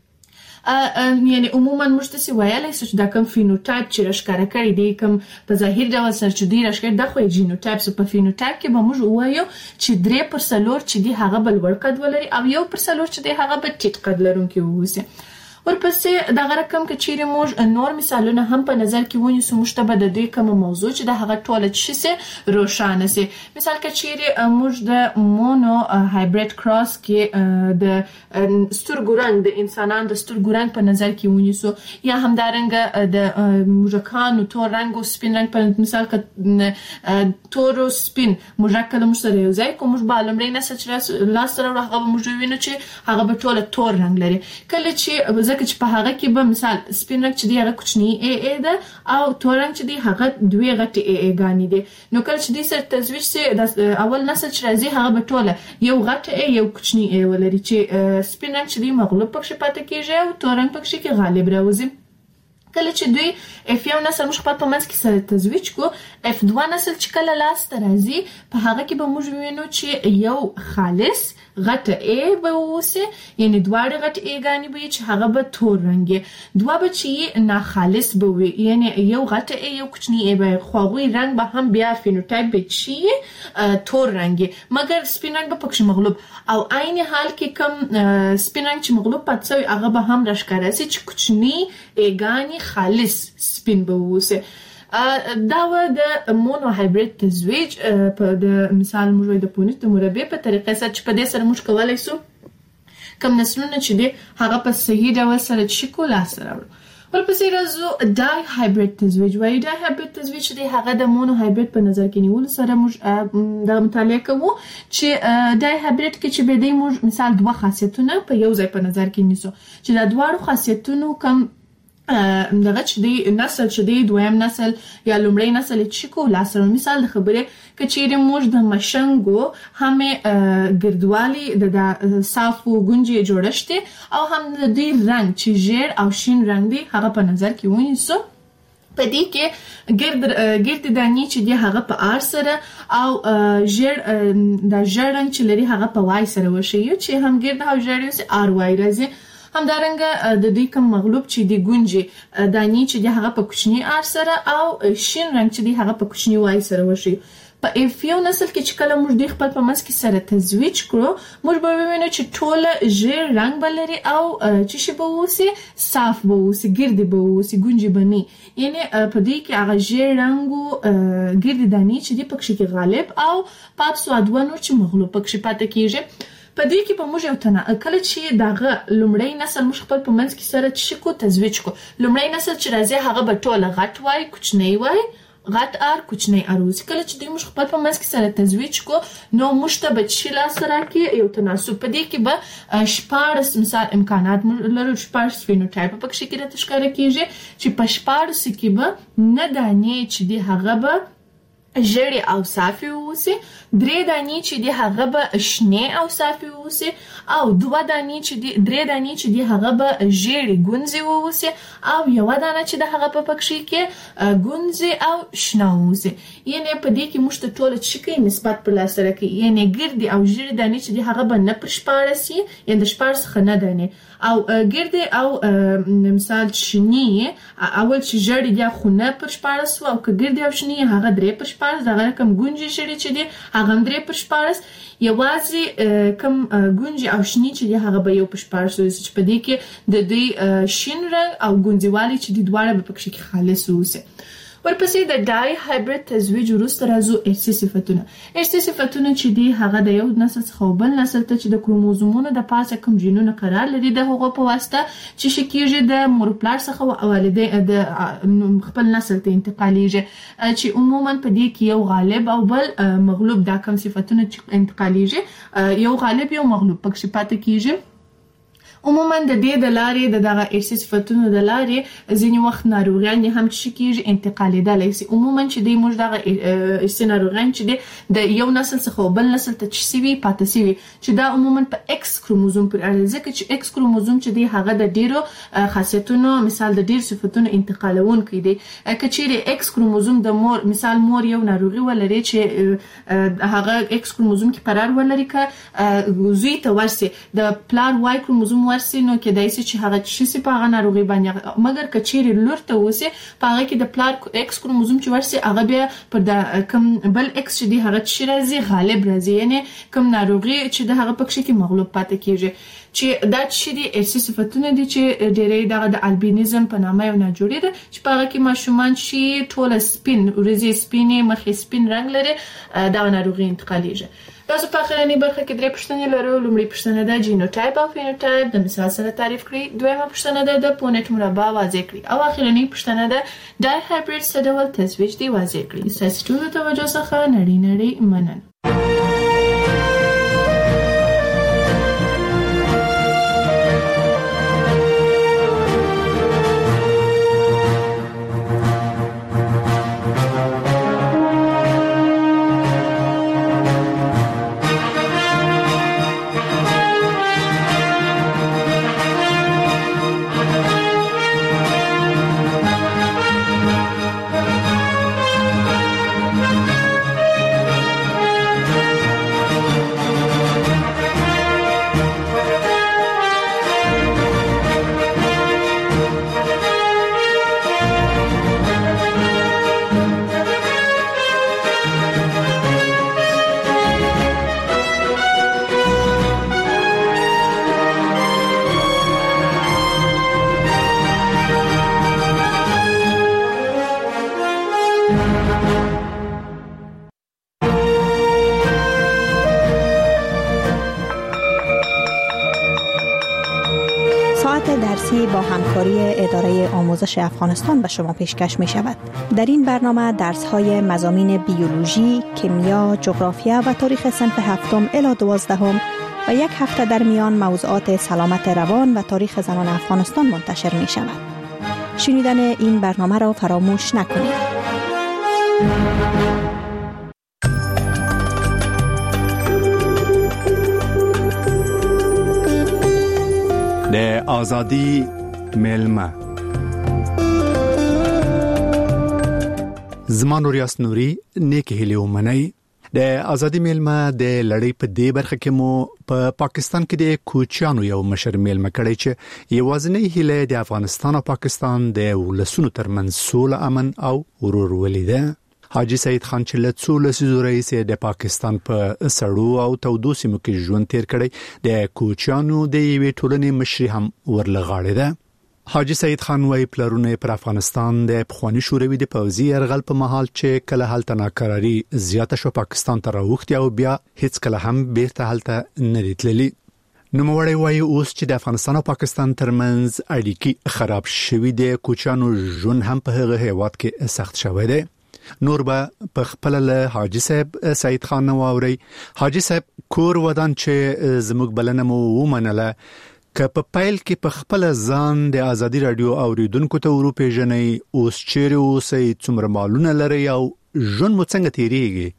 یعنی عموما موږ ته ویلای شو چې دا کوم فینوټایپ چې راښکاره کړی دی کوم په ظاهر ډول سره چې دی راښکاره د خو جینوټایپ په فینوټایپ کې به موږ وایو چې 3% چې دی هغه بل ور قد ولري او 1% چې دی هغه به ټیټ قد لرونکي ووسی. ورپسې دغه رقم کې چیرې موږ نور مثالونه هم په نظر کې ونیسو موږ ته به د دې کوم موضوع چې د هغه ټوله شي روښانه سي. مثال کې چیرې موږ د مونو هایبرید کراس کې د سترګو رنګ د انسانانو د سترګو رنګ په نظر کې ونیسو یا همدارنګه د موږکانو تور رنګ او سپین رنګ په مثال کې تور او سپین موږک کله موږ سره یو ځای کوم موږ به لومړی نسل چې لاس سره هغه موږ وینو چې هغه به ټوله تور رنګ لري کله چې ځکه ځکه چې په هغه کې به مثال سپین رنګ چې دی هغه کوچنی ا ده او تور رنګ چې دی هغه دوی غټي ا ګانی دي. نو کله چې د سره تزویج سي اول نسل چې راځي هغه به ټوله یو غټ ا یو کوچنی ا ولري چې سپین رنګ چې دی مغلوب پکې پاتې کیږي او تور رنګ پکې کې غالب راوځي. کله چې دوی F1 نسل موږ خپل په منځ کې سره تزویج کو F2 نسل چې کله لاس ته راځي په هغه کې به موږ وینو چې یو خالص غټه A به ووسي یعنی دواړه غټ A ګانی به چې هغه به تور رنګي دوه به چې ناخالص به وي یعنی یو غټه A یو کوچنی A به خواږی رنګ به هم بیا فینوټایپ به چې تور رنګي مګر سپین رنګ به پکې مغلوب او عین حال کې کم سپین رنګ چې مغلوب پات شوی هغه به هم راښکاره سي چې کوچنی A ګانی خالص سپین به ووسي. دا و د مونو هایبرید تزویج په د مثال موږ د پونیت د مربع په طریقه سره چې په دې سره موږ کولای سو کوم نسلونه چې دی هغه په صحیح ډول سره چې کولا سره ورپسې راځو ډای هایبرید تزویج وایي. ډای هایبرید تزویج دی هغه د مونو هایبرید په نظر کې نیول سره موږ د مطالعه کوو چې ډای هایبرید کې چې به دی موږ مثال دوه خاصیتونه په یو ځای په نظر کې نیسو چې دا دواړو خاصیتونو کم دغه چې دی نسل چې دی دویم نسل یا لومړی نسل چې کو لاسره مثال د خبره کچېره موږ د مشنګو هم ګردوالي د صافو ګونجي جوړشته او هم د دې رنگ چې ژیر او شین رنگ دی هغه په نظر کې ونیسو. په دې کې ګرد دانی چې دی هغه په آر سره او ژیر د ژیر رنگ چې لري هغه په وای سره وشي چې هم ګرد او ژیر یې آر وای راځي. همدارنګه د دې کوم مغلوب چې دی ګونجي دانی چې دی هغه په کوچنی آر سره او شین رنگ چې دی هغه په کوچنی وای سره وشي. په F1 نسل کې چې کله موږ د خپل په منځ کې سره تزویج کړو موږ به وینو چې ټول ژیر رنگ بلري او چې شی به وسی صاف به وسی ګرد به وسی ګونجي بني یعنی په دې کې هغه ژیر رنگو ګرد دانی چې دی پکې کې غالب او پات سو ادوانو چې مغلوب پکې پاتې کیږي. په دې کې په موږ یو تنه کله چې دغه لومړی نسل موږ خپل په منځ کې سره چې کو تزویج کو لومړی نسل چې راځي هغه به ټوله غټ وای کوچنی وای غټ آر کوچنی اروز کله چې دوی موږ خپل په منځ کې سره تزویج کو نو موږ ته به چې لا سره کې یو تناسب په دې کې به شپارس مثال امکانات لرو شپارس فینوټایپ په کې کې راته ښکاره کیږي چې په شپارس کې به نه دانې چې دی هغه به ژړې او صافي ووسي درې دانې چې دی هغه به شنې او صافي ووسي او دوه دانې چې دی درې دانې چې دی هغه به ژړې ګونځې ووسي او یو دانه چې د هغه په پکې کې ګونځې او شنه ووسي یعنی په دې کې موږ ته ټول چې کې نسبت پر لاس سره کې یعنی ګرد او ژړې دانې چې دی هغه به نه پر شپارسي یعنی د شپارس خنه دانې او ګرد او مثال شنی اول چې ژړې دی خونه پر شپارس او که ګرد او شنی هغه درې پر شپارس دغه کم ګونجي شړې چې دی هغه درې پر شپارس یوازې کم ګونجي او شنی چې دی هغه به یو پر شپارس چې په دې کې د دې شین رنګ او ګونځوالي چې دی دواړه په پکې کې خالص ووسي. ورپسې د ډای هایبرید تزویج وروسته راځو ارثي صفتونه. ارثي صفتونه چې دی هغه د یو نسل څخه بل نسل ته چې د کروموزومونو د پاسه کوم جینونه قرار لري د هغو په واسطه چې شکیږي د مور پلار څخه او والدین د خپل نسل ته انتقالیږي چې عموما په دې کې یو غالب او بل مغلوب دا کوم صفتونه چې انتقالیږي یو غالب یو مغلوب پکې پاتې کیږي. عموما د دې د لارې د دغه ارثي صفتونو د لارې ځینې وخت ناروغیان هم چې کیږي انتقالیدلی سي عموما چې دی موږ دغه ارثي ناروغیان چې دی د یو نسل څخه بل نسل ته چې سوي پاتې سوي چې دا عموما په ایکس کروموزوم پر اړه ځکه چې ایکس کروموزوم چې دی هغه د ډیرو خاصیتونو مثال د ډیر صفتونو انتقالونکی دی کچېره ایکس کروموزوم د مور مثال مور یو ناروغي ولري چې هغه ایکس کروموزوم کې قرار ولري ک زوی ته ورسي د پلار وای کروموزوم ورسي نو کېدای شي چې هغه چې په هغه ناروغي باندې مګر کچېره لور ته وسی په هغه کې د پلار ایکس کروموزوم چې ورسي هغه بیا پر د کم بل ایکس چې دی هغه چې راځي غالب راځي یعنی کم ناروغي چې د هغه پکې کې مغلوب پاتې کیږي چې دا چې دی ارثي صفتونه دي چې ډېرې دغه د البینیزم په نامه یو ناجوړي ده چې په هغه کې ماشومان چې ټول سپین ورځې سپینې مخې سپین رنگ لري دا ناروغي انتقالیږي. تاسو په اخرنی برخه کې درې پوښتنې لرو. لومړی پوښتنه ده جینوټایپ او فینوټایپ د مثال سره تعریف کړئ. دویمه پوښتنه ده د پونیت مربع واضح کړئ او اخرنی پوښتنه ده ډای هایبرید څه ډول تزویج دی واضح کړئ. ستاسو ټول توجه څخه نړۍ مننه. فارسی با همکاری اداره آموزش افغانستان به شما پیشکش می شود. در این برنامه درس‌های مضامین بیولوژی، کیمیا، جغرافیا و تاریخ صنف 7 الی 12 و یک هفته در میان موضوعات سلامت روان و تاریخ زنان افغانستان منتشر می شود. شنیدن این برنامه را فراموش نکنید. د آزادی میلمه زمان ریاست نوری نیک هیلی ومنی د آزادی میلمه د لړۍ په دې برخه کې مو په پاکستان کې د کوچیانو یو مشر میلمه کړی چې یوازینی هیله د افغانستان او پاکستان د ولسونو ترمنځ سوله، امن او ورورولي ده. حاجی سید خان چې له څو لسیزو راهیسې د پاکستان په سړو او تودو سیمو کې ژوند تیر کړی، د کوچیانو د یوې ټولنې مشري هم ورلغاړې ده. حاجی سید خان وايي پلرونه پر افغانستان د پخوانی شوروي د پوځي یرغل په مهال چې کله هلته ناکراری زیاته شو پاکستان ته راوښتي او بیا هیڅ کله هم بیرته هلته نه دي تللي. نوموړی وايي اوس چې د افغانستان او پاکستان ترمنځ اړیکې خراب شوې دي، کوچیانو ژوند هم په هغه هیواد کې سخت شوی دی. نور به په خپل له حاجی صاحب سید خان نواوري. حاجی صاحب کور ودان چې زموږ بلنه مو ومنله، که په پایل کې په خپل ځان د ازادي رادیو اوریدونکو ته ورو پیژنې، اوس چیرې اوسئ، څومره مالونه لرئ او ژوند مو څنګه تیریږي؟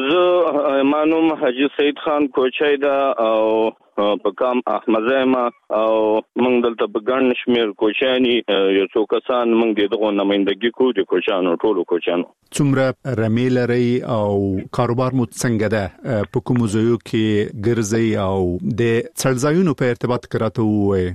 زه مانوم حاجی سید خان کوچای دا او په کام احمدزما او موږ دلته په ګڼ شمیر کوچانی یو څو کسان موږ دغه نمائندګي کوو د کوچانو ټولو کوچانو. څومره رمې لرئ او کاروبار مو څنګه ده؟ په کومو ځایو کې ګرځئ او د څړځایونو په ارتباط کې راته ووایئ.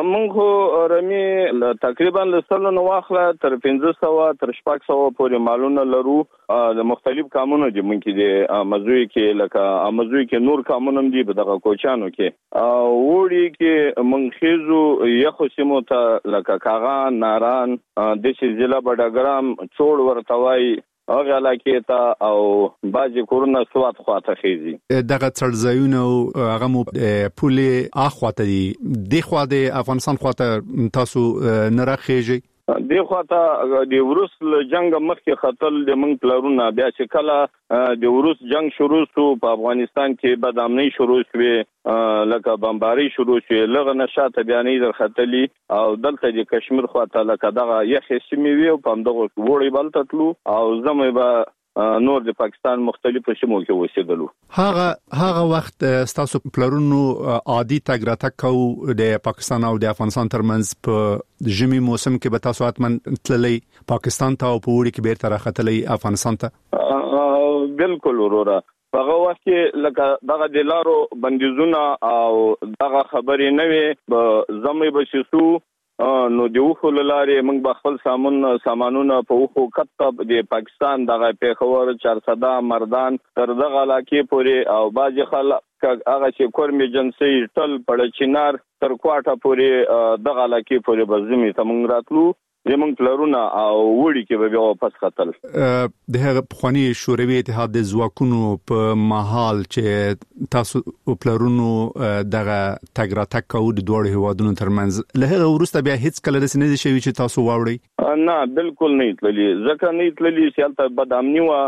موږ رمې تقریبا له سلو نو واخله تر 500 تر 600 پورې مالونه لرو. د مختلف کامونو دي موږ د امزوی کې لکه امزوی کې نور کامونه دي په دغه کوچانو کې وړي کې منخیزو یخو سیمو ته لکه کاغان، ناران، د شي ضلع بډاګرام، څوړ ورتوي هغه علاقې ته او باجی کورونه سوات خواته خيزي. دغه څړځایونه هغه مو پولې اخواته دي، د خوا د افغانستان خواته تاسو نه راخېږي؟ دی خواته د وروس جنگ مخکې خطر د منګ پلرونه بیا چې کله د وروس جنگ شروع شو په افغانستان کې بدامنۍ شروع شوه، لکه بمباری شروع شوه، لغه نشاته بیانې در خطلی او دلته د کشمیر خواته لکه دغه یخ سیمې وی او په دغه وړي بلته تلو او زمې به نور د پاکستان مختلفو سیمو کې اوسېدلو. هغه وخت تاسو پلرونو عادي تګ راتګ کو د پاکستان او د افغانستان ترمنځ په ژمي موسم کې به تاسو حتمن تللی پاکستان ته او په وړي کې بیرته راختلی افغانستان ته؟ بالکل وروره. هغه وخت کې لکه دغه د لارو بندیزونه او دغه خبرې نه وي، زمې بشسو نو د وخو لارې موږ به خپل سامانونه په وخو کتب د پاکستان دغه پیښور، چارسده، مردان تر دغه علاقې پورې او باج خلک هغه چې کورمي جنسي ټل پړ چینار تر کوټه پورې دغه علاقې پورې بزمي تمنګ راتلو. زمونږ پلرونه او وړي کې به بیا واپس خطل. د هغه پخوانی شوروي اتحاد د ځواکونو په محل چې تاسو پلرونو دغه تګ راتګ کوو د دوه هیوادونو ترمنځ، له هغه وروسته بیا هیڅ کله داسې نه دي شوي چې تاسو واوړئ؟ نه بالکل نه تللی، ځکه نه تللی چې هلته بد امني وه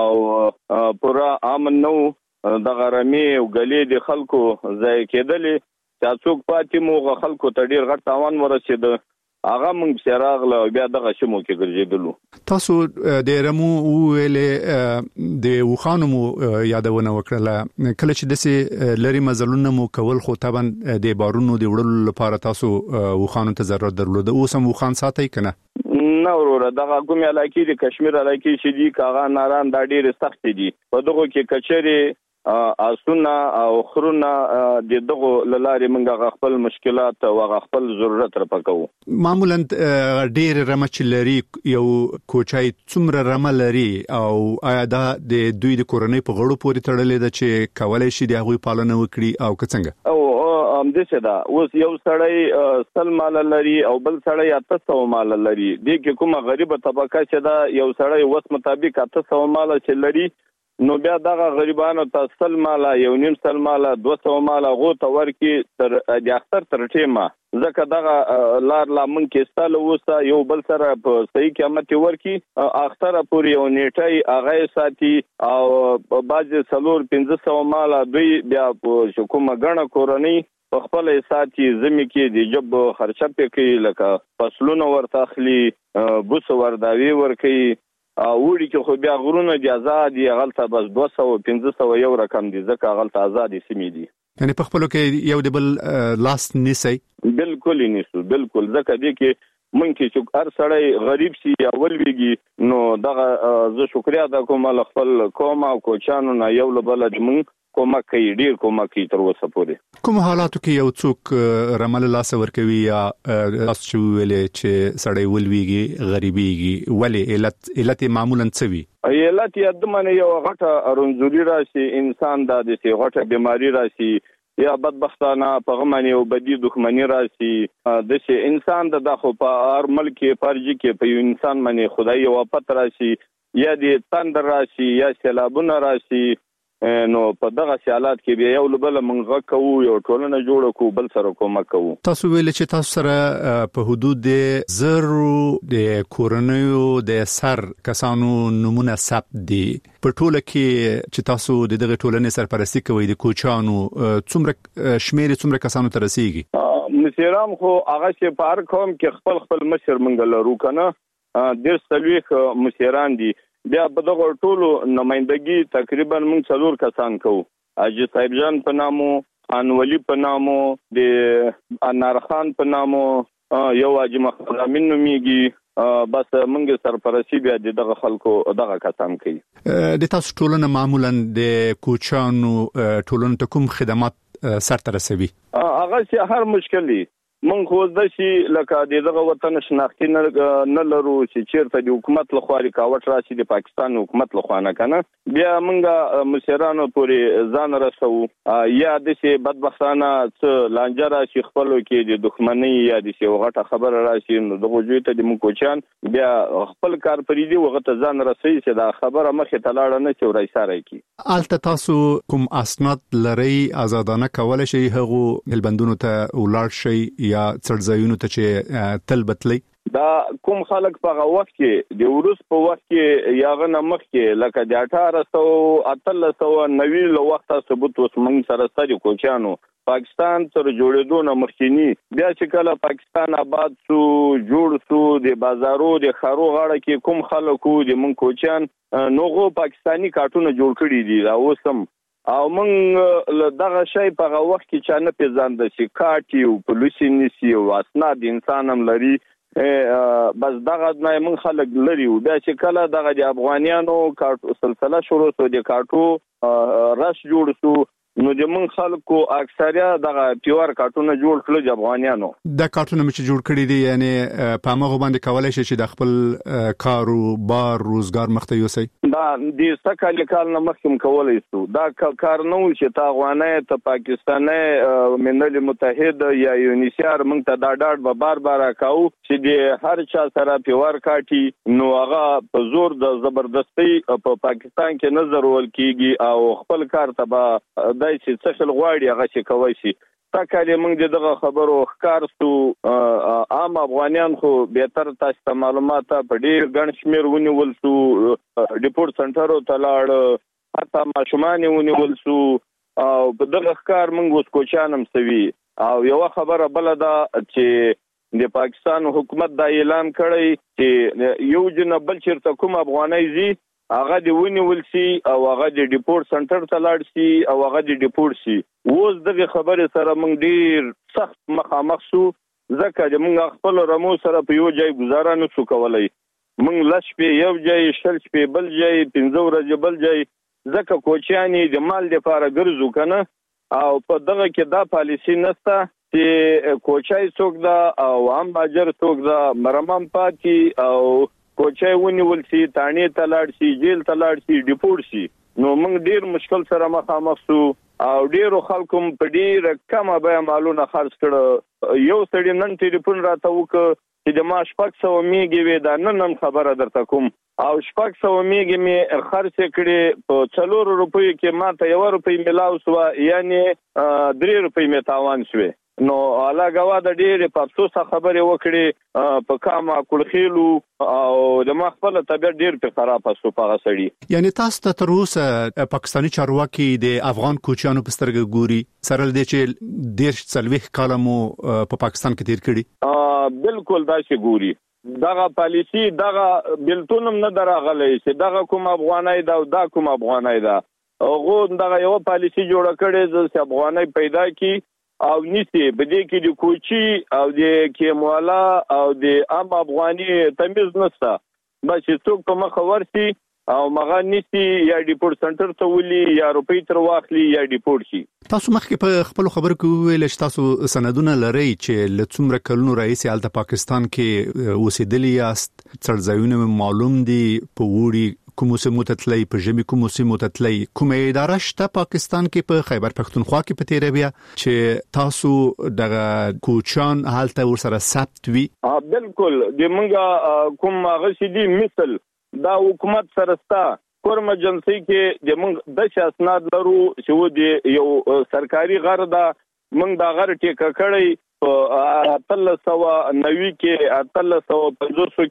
او پوره امن نه و. دغه رمې او ګلې د خلکو ځای کېدلې چې څوک پاتې مو خلکو ته ډېر غټ تاوان ورسېده، هغه موږ سراغله بیا دغه شمو کې ګرځېدلو. تاسو د رمو ویلې د وخانو مو یادونه وکړه، کله چې دسه لري مزلونه مو کول خو طبعا د بارونو د وړلو لپاره تاسو وخانو ته ضرورت درلود، اوس هم وخان ساتي کنه؟ نه وروره، دغه کومې علاقې د کشمیر علاقې چې دي کاغه ناران دا ډېر سخت دي، په دغه کې کچري اسونه او خرونه د دغه لارې منګه خپل مشکلات او خپل ضرورت رپکو. معمولا ډېر رمچ لري یو کوچای څومره رمه لري او آیا دا د دوی د کورنۍ په غړو پورې تړلې ده چې کولای شي د هغوی پالنه وکړي او څنګه؟ او همدې دا اوس یو سړی 100 مال لري او بل سړی 800 مال لري، د کومه غریبه طبقه چې دا یو سړی وس مطابق 800 مال چې لري نو بیا دغه غریبانو ته سل مالا 1.5 سل مالا 200 مالا غوته ورکی تر د اختر تر ټیمه ځکه دغه لار لا من کې ستاله وسه یو بل سره په صحیح قیمت ورکی اختر پورې یو نیټي هغه ساتي او باز 400 مالا دوی بیا حکومت غنه کورنۍ په خپل ساتي زمي کې د جب خرچه پکې لکه فصلونه ورته اخلي بوس ورداوي ورکي وړي کې خو بیا غرونه دي آزاد دي غلطه بس 200-500 یو رقم دي ځکه غلطه آزاد سیمې دي یعنی په خپل کې یو د بل لاس نسی بالکل نیسو بالکل ځکه دي کې مونږ چې هر سړی غریب سي یا ولويږي نو دغه زه شکریا د کوم خپل قوم او کوچانو نه یو بلد مونږ کومک کوي ډیر کومک کوي تر اوسه پورې کوم حالاتو کې یو څوک رمل لاس ورکوي یا تاسو چې ویلې چې سړی ولويږي غریبيږي ولې علت معمولا څه وي علت یې د منه یو غټه رنځوري راشي انسان د دې غټه بیماری راشي یا بدبختانه په غمنه او بدی دښمنی راشي د شي انسان د خو په هر ملک فرجي کې په انسان باندې خدای واپت راشي یا د تندر راشي یا سیلابونه راشي نو په دغه حالات کې به یو بل منغه کوو یو ټولنه جوړ کو بل سره کومک کوو تاسو ویل چې تاسو سره په حدود د زرو د کورنیو د سر کسانو نمونه ثبت دي په ټوله کې چې تاسو دغه ټولنې سرپرستی کوي د کوچانو څومره کسانو ته رسیږي مسیرام خو هغه چې په هر قوم کې خپل مشر منګل لرو کنه ډیر سلويخ مسیران دي بیا په دغه ټولو نمائندګي تقریبا موږ 4 کسان کوو اجي صاحب جان په نامو انولي په نامو د انار خان په نامو یو اجي مخامین نوميږي بس موږ سرپرستی بیا دغه خلکو دغه کسان کوي د تاسو ټولنه معمولا د کوچانو ټولنه ته کوم خدمات سره رسوي هغه چې هر مشکل من خو د شي لکه دغه وطن شناختی نه لرو چې چیرته د حکومت لخوا ریکاوټ راشي د پاکستان حکومت لخوا نه کنه بیا موږ مشرانو پورې ځان رسو یا د شي بدبختانه څه لانجه راشي خپلو کې د دښمنۍ یا د شي وغټه خبر راشي نو دغه جوړ ته د مو کوچان بیا خپل کار پرې دی وغته ځان رسي چې دا خبره مخه تلاړه نه چورای سره کی الته تاسو کوم اسناد لري آزادانه کول شي هغه هلبندونو ته ولار شي یا څړځایونو ته چې تل بتلی دا کوم خلک په وخت کې د ورس په وخت کې یاغه نمخ کې لکه د 1890 له وخت ثبوت اوس موږ سره ستاسو کوچانو پاکستان تر جوړېدو نه مخکینی بیا چې کله پاکستان آباد سو جوړ سو د بازارو د خارو غاړه کې کوم خلکو د مونږ کوچان نوغو پاکستانی کارتونه جوړ کړی دي دا اوسم او موږ دغه شی په وخت کې چانه پیژاند چې کاټي او پولیسي نسی او اسناد انسان هم لري بس دغه نه موږ خلک لري او دا چې کله دغه د افغانانو کارتو سلسله شروع شو د کارتو راش جوړ شو نو د من خلکو اکثریا دغه پیور کارتونه جوړ کړل د افغانانو د کارتونه چې جوړ کړی دي یعنی په هغه باندې کولای شي چې د خپل کاروبار روزګار مخته یوسي دا د سکهال کال نه مخکم کولای شو دا کار نه و چې تا افغانای ته پاکستاني ملل متحد یا یونیسیار موږ ته دا ډاډ بار کاو چې د هر چا سره پیور کاټي نو هغه په زور د زبردستی په پاکستان کې نظر ول کیږي او خپل کار ته دای چې څخل غواړي هغه چې کوي شي تاکه موږ دغه خبرو ښکار سو عام افغانان خو به تر تاسو معلومات په ډیر ګڼ شمیر ونیول سو ډیپورت سنټرو ته لاړ حتی ماشومان ونیول سو او په دغه ښکار موږ اوس کوچانم سوي او یو خبره بل ده چې د پاکستان حکومت دا اعلان کړی چې یو جن بل چیرته کوم افغانای زی هغه دی ونیول سي او هغه د ډیپورت سنټر ته لاړ سي او هغه د ډیپورت سي اوس دغه خبره سره موږ ډیر سخت مخامخ شو ځکه چې موږ خپل رمو سره په یو ځای گزاره نه شو کولای موږ لښ په یو ځای شل په بل ځای 15 ورځې بل ځای ځکه کوچیانی د مال لپاره ګرځو کنه او په دغه کې دا پالیسی نشته چې کوچای څوک دا او عام باجر څوک دا مرمم پاتې او کوچای ونیول سي تانه تلاړ سي جیل تلاړ سي ډیپورت سي نو موږ ډیر مشکل سره مخامخ شو او ډیرو خلکو په ډیر کمه به مالونه خرج کړ یو سړی نن ټلیفون راته وک چې د ما 600 میګي وې دا نن خبره درته کوم او 600 میګي می خرڅ کړي په 4 روپۍ کې ماته 1 روپۍ ملاو سو یعنی 3 روپۍ می تاوان شوه نو علاوه د ډېر په افسوس خبره وکړي په کاما کړخیلو او د مخبل طبيعت ډېر په خراب شو په غسړي یعنی تاسو ته تر اوسه پاکستانی چارواکي د افغان کوچیانو په سترګه ګوري سره د چې ډېر څلويخ کالمو په پاکستان کې تیر کړي بالکل دا شي ګوري دغه پالیسی دغه بلتونم نه دراغلی چې دغه کوم افغانای دا کوم افغانای دا هغه دغه یو پالیسی جوړ کړي چې افغانای پیدا کی او نيسي بده کې د کوچي او د کیموالا او د عام افغاني تمیز نشته بس څوک په مخ ورسي او مغه نيسي یا ډیپورت سنټر ته ولي یا روپی تر واخلي یا ډیپورت شي تاسو مخکې په خپل خبرو کې ویل چې تاسو سندونه لري چې لڅومره کلونو رئیس الته پاکستان کې اوسېدلی یاست څرځایونه معلوم دي په وړي کوم څه متتلې په ژمي کوم څه متتلې کومه اداره شته پاکستان کې په خیبر پختونخوا کې په تیرې بیا چې تاسو دغه کوچان حالت ورسره ثبت وي بالکل د منګه کوم غشدي مثل دا حکومت سرستا کورم ایجنسی کې د منګ د اسناد لرو چې د یو سرکاري غر دا منګ دا غر ټیکه کړی په 1390 کې 1350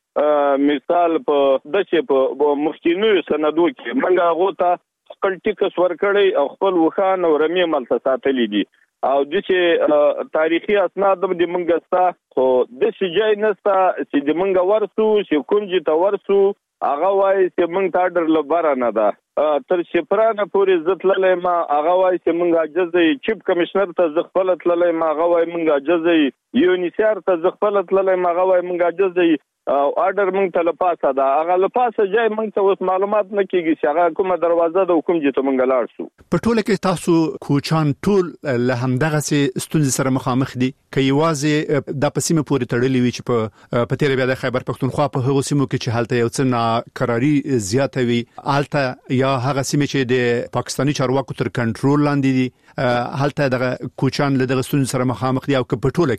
کې مثال په دشه په مخکینو سندو کې منګه غوته خپل ټیکس ورکړی او خپل وخان او رمي ملته ساتلې دي او د چې تاریخي اسناد د منګستا خو د شجای نستا چې د منګ ورسو چې کونجي ته ورسو هغه وای چې موږ ته ډر لبره نه ده تر شپرانه پورې عزت للای ما هغه وای چې موږ اجازه چیف کمشنر ته زغفلت للای ما هغه وای موږ اجازه یونیسیار ته زغفلت للای ما هغه وای موږ اجازه او آرډر موږ ته لپاسه ده هغه لپاسه ځای موږ ته اوس معلومات نه کیږي چې هغه کومه دروازه د حکومت ته موږ لاړ شو په ټوله کې تاسو کوچان ټول له همدغه ستونزې سره مخامخ دي کې یوازې د پسیمه پورې تړلې وي چې په تیر بیا د خیبر پختونخوا په هغو سیمو کې چې حالت یو څه ناقراری زیاته وي حالت یا هغه سیمه چې د پاکستانی چارواکو تر کنټرول لاندې دي حالت دغه کوچان له دغه ستونزې سره مخامخ دي او په ټوله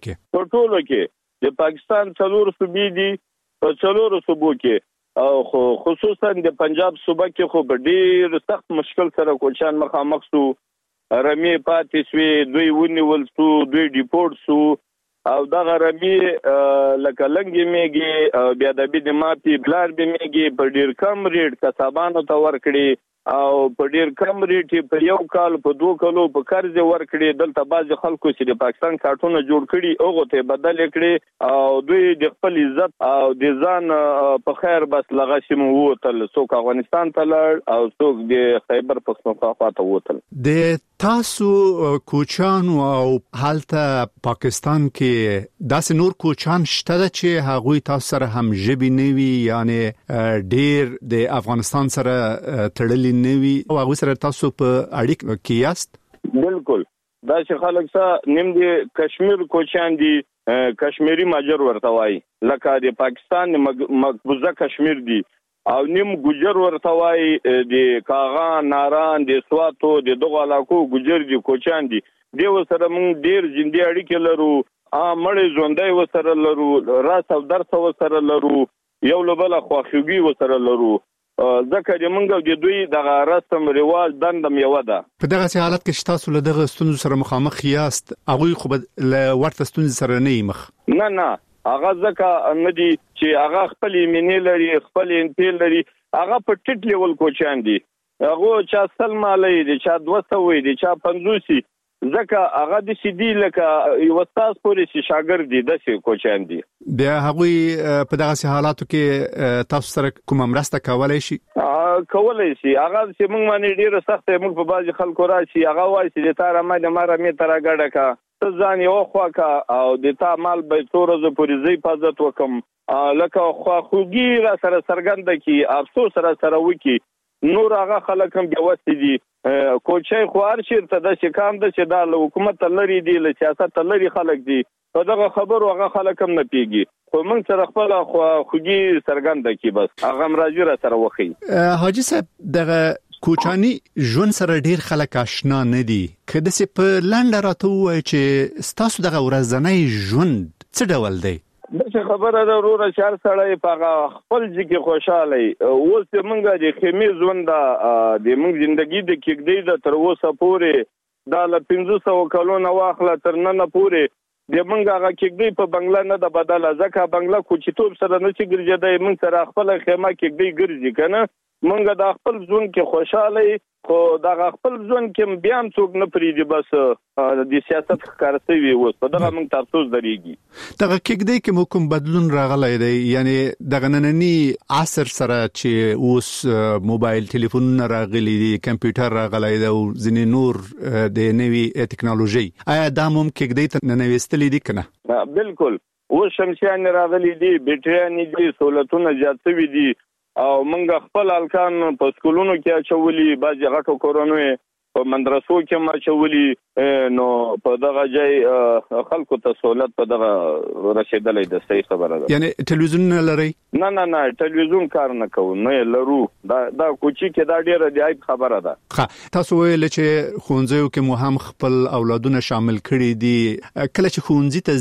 کې د پاکستان څلور صوبې دي په څلورو صوبو کې او خصوصا د پنجاب صوبه کې خو ډېر سخت مشکل سره کوچان مخامخ شو رمي پاتې شوی دوی ونیول شو دوی ډیپورت شو او دغه رمي لکه لنګي میږي بیا د بده ماپی بلار به میږي په ډېر کم ریټ کسبانو ته ورکړي او په ډېر کم ریټ په یو کال په 2 کالو په قرض ورکړي دلته باز خلکو چې د پاکستان کارتونه جوړ کړي هغه ته بدل کړي او دوی د خپل عزت او د ځان په خیر بس لغه شمو وتل څوک افغانستان ته لړ او څوک د خیبر پختونخوا ته وتل د تاسو کوچان او حالت پاکستان کې داسې نور کوچان شته چې هغوی تاسو سره هم ژبې نوي یعنی ډېر د افغانستان سره تړلي نوي او هغه سره تاسو په اړیکه کې یاست بالکل دا چې خلک سره نیم دي کشمیر کوچان دي کشمیری ماجر ورته وای لکه د پاکستان مقبوضه کشمیر دي او نیم ګجر ورته وای د کاغان ناران د سواتو د دغه علاقو ګجر دي کوچان دي د وسره موږ ډیر ژوندۍ اړیکې لرو مړې ژوندۍ وسره لرو راس او درس وسره لرو یو لبل خواخوږي وسره لرو ځکه چې موږ د دوی دغه رسم رواج دندم یو ده په دغه حالت کې تاسو له دغه ستونزو سره مخامخ یاست هغه خو له ورته ستونزې سره نه مخ نه هغه ځکه ندي چې هغه خپل مینې لري خپل انتل لري هغه په ټیټ لیول کوچان دي هغه چا سلمالي دي چا 200 وي دي چا 50 ځکه هغه د سیدی لکه یو استاد پورې چې شاګرد دي د کوچان دي بیا هغه په دغه حالاتو کې تاسو سره کوم مرسته کولای شي هغه چې موږ باندې ډیره سخت موږ په بازي خلکو راشي هغه وایي چې تاره ما مې تر غړډه کا ځان یو خواکا او د تا مال به څورزه پورې زی حفاظت وکم لکه خواخوږي را سره سرګند کی افسوس سره وکي نور هغه خلک هم بيوستي دي کوچای خوار شرته د شکام د چې د حکومت لري دي له سیاست لري خلک دي په دغه خبرو هغه خلک هم نه پیږي خو موږ سره خپل خواخوږي سرګند کی بس هغه راځي را سره وخی حاجی صاحب دغه کوچانی ژوند سره ډیر خلک آشنا نه دي کله چې په لاندې راته وای چې تاسو دغه ورځنی ژوند څه ډول دی د خبره د وروره چار سړی په خپل ځکه خوشاله اوس موږ د خمیز ژوند د موږ ژوندۍ د کېږدۍ د تر اوسه پورې دا ل 1500 کلونه واخله تر نن پورې د موږ هغه کېږدۍ په بنگلا نه د بدله ځکه بنگلا کوچیتوب سره نه چې ګرځي موږ سره خپل خیمه کېږدۍ ګرځي کنه موږ د خپل ژوند کې خوشاله خو دا خپل ژوند کې بیا هم څوک نه پریږي بس د سیاست ښکارسوي اوس په دغه موږ تاسو درېږي دغه کېږدۍ کې مو کوم بدلون راغلی دی یعنی دغه نننی عصر سره چې اوس موبایل ټلیفونونه راغلي دي کمپیوټر راغلی دی او ځینې نور د نوي ټکنالوژي آیا دا مو کېږدۍ ته ننویستلي دي کنه بالکل اوس شمسیان راغلي دي بیټریان دي سہولتونه زیات شوي دي او موږ خپل الکان په سکولونو کې اچولي بعضی غټو کورونو په مدرسو کې ماچولي نو په دغه ځای خلکو ته سہولت په دغه رسیدلې د صحیح خبره ده یعنی ټلویزیون نه لري نه ټلویزیون کار نه کوو نه لرو دا کوچی کې دا ډیره دی خبره ده ښه تاسو ویل چې خونځو کې مو هم خپل اولادونه شامل کړي دي کله چې خونځي ته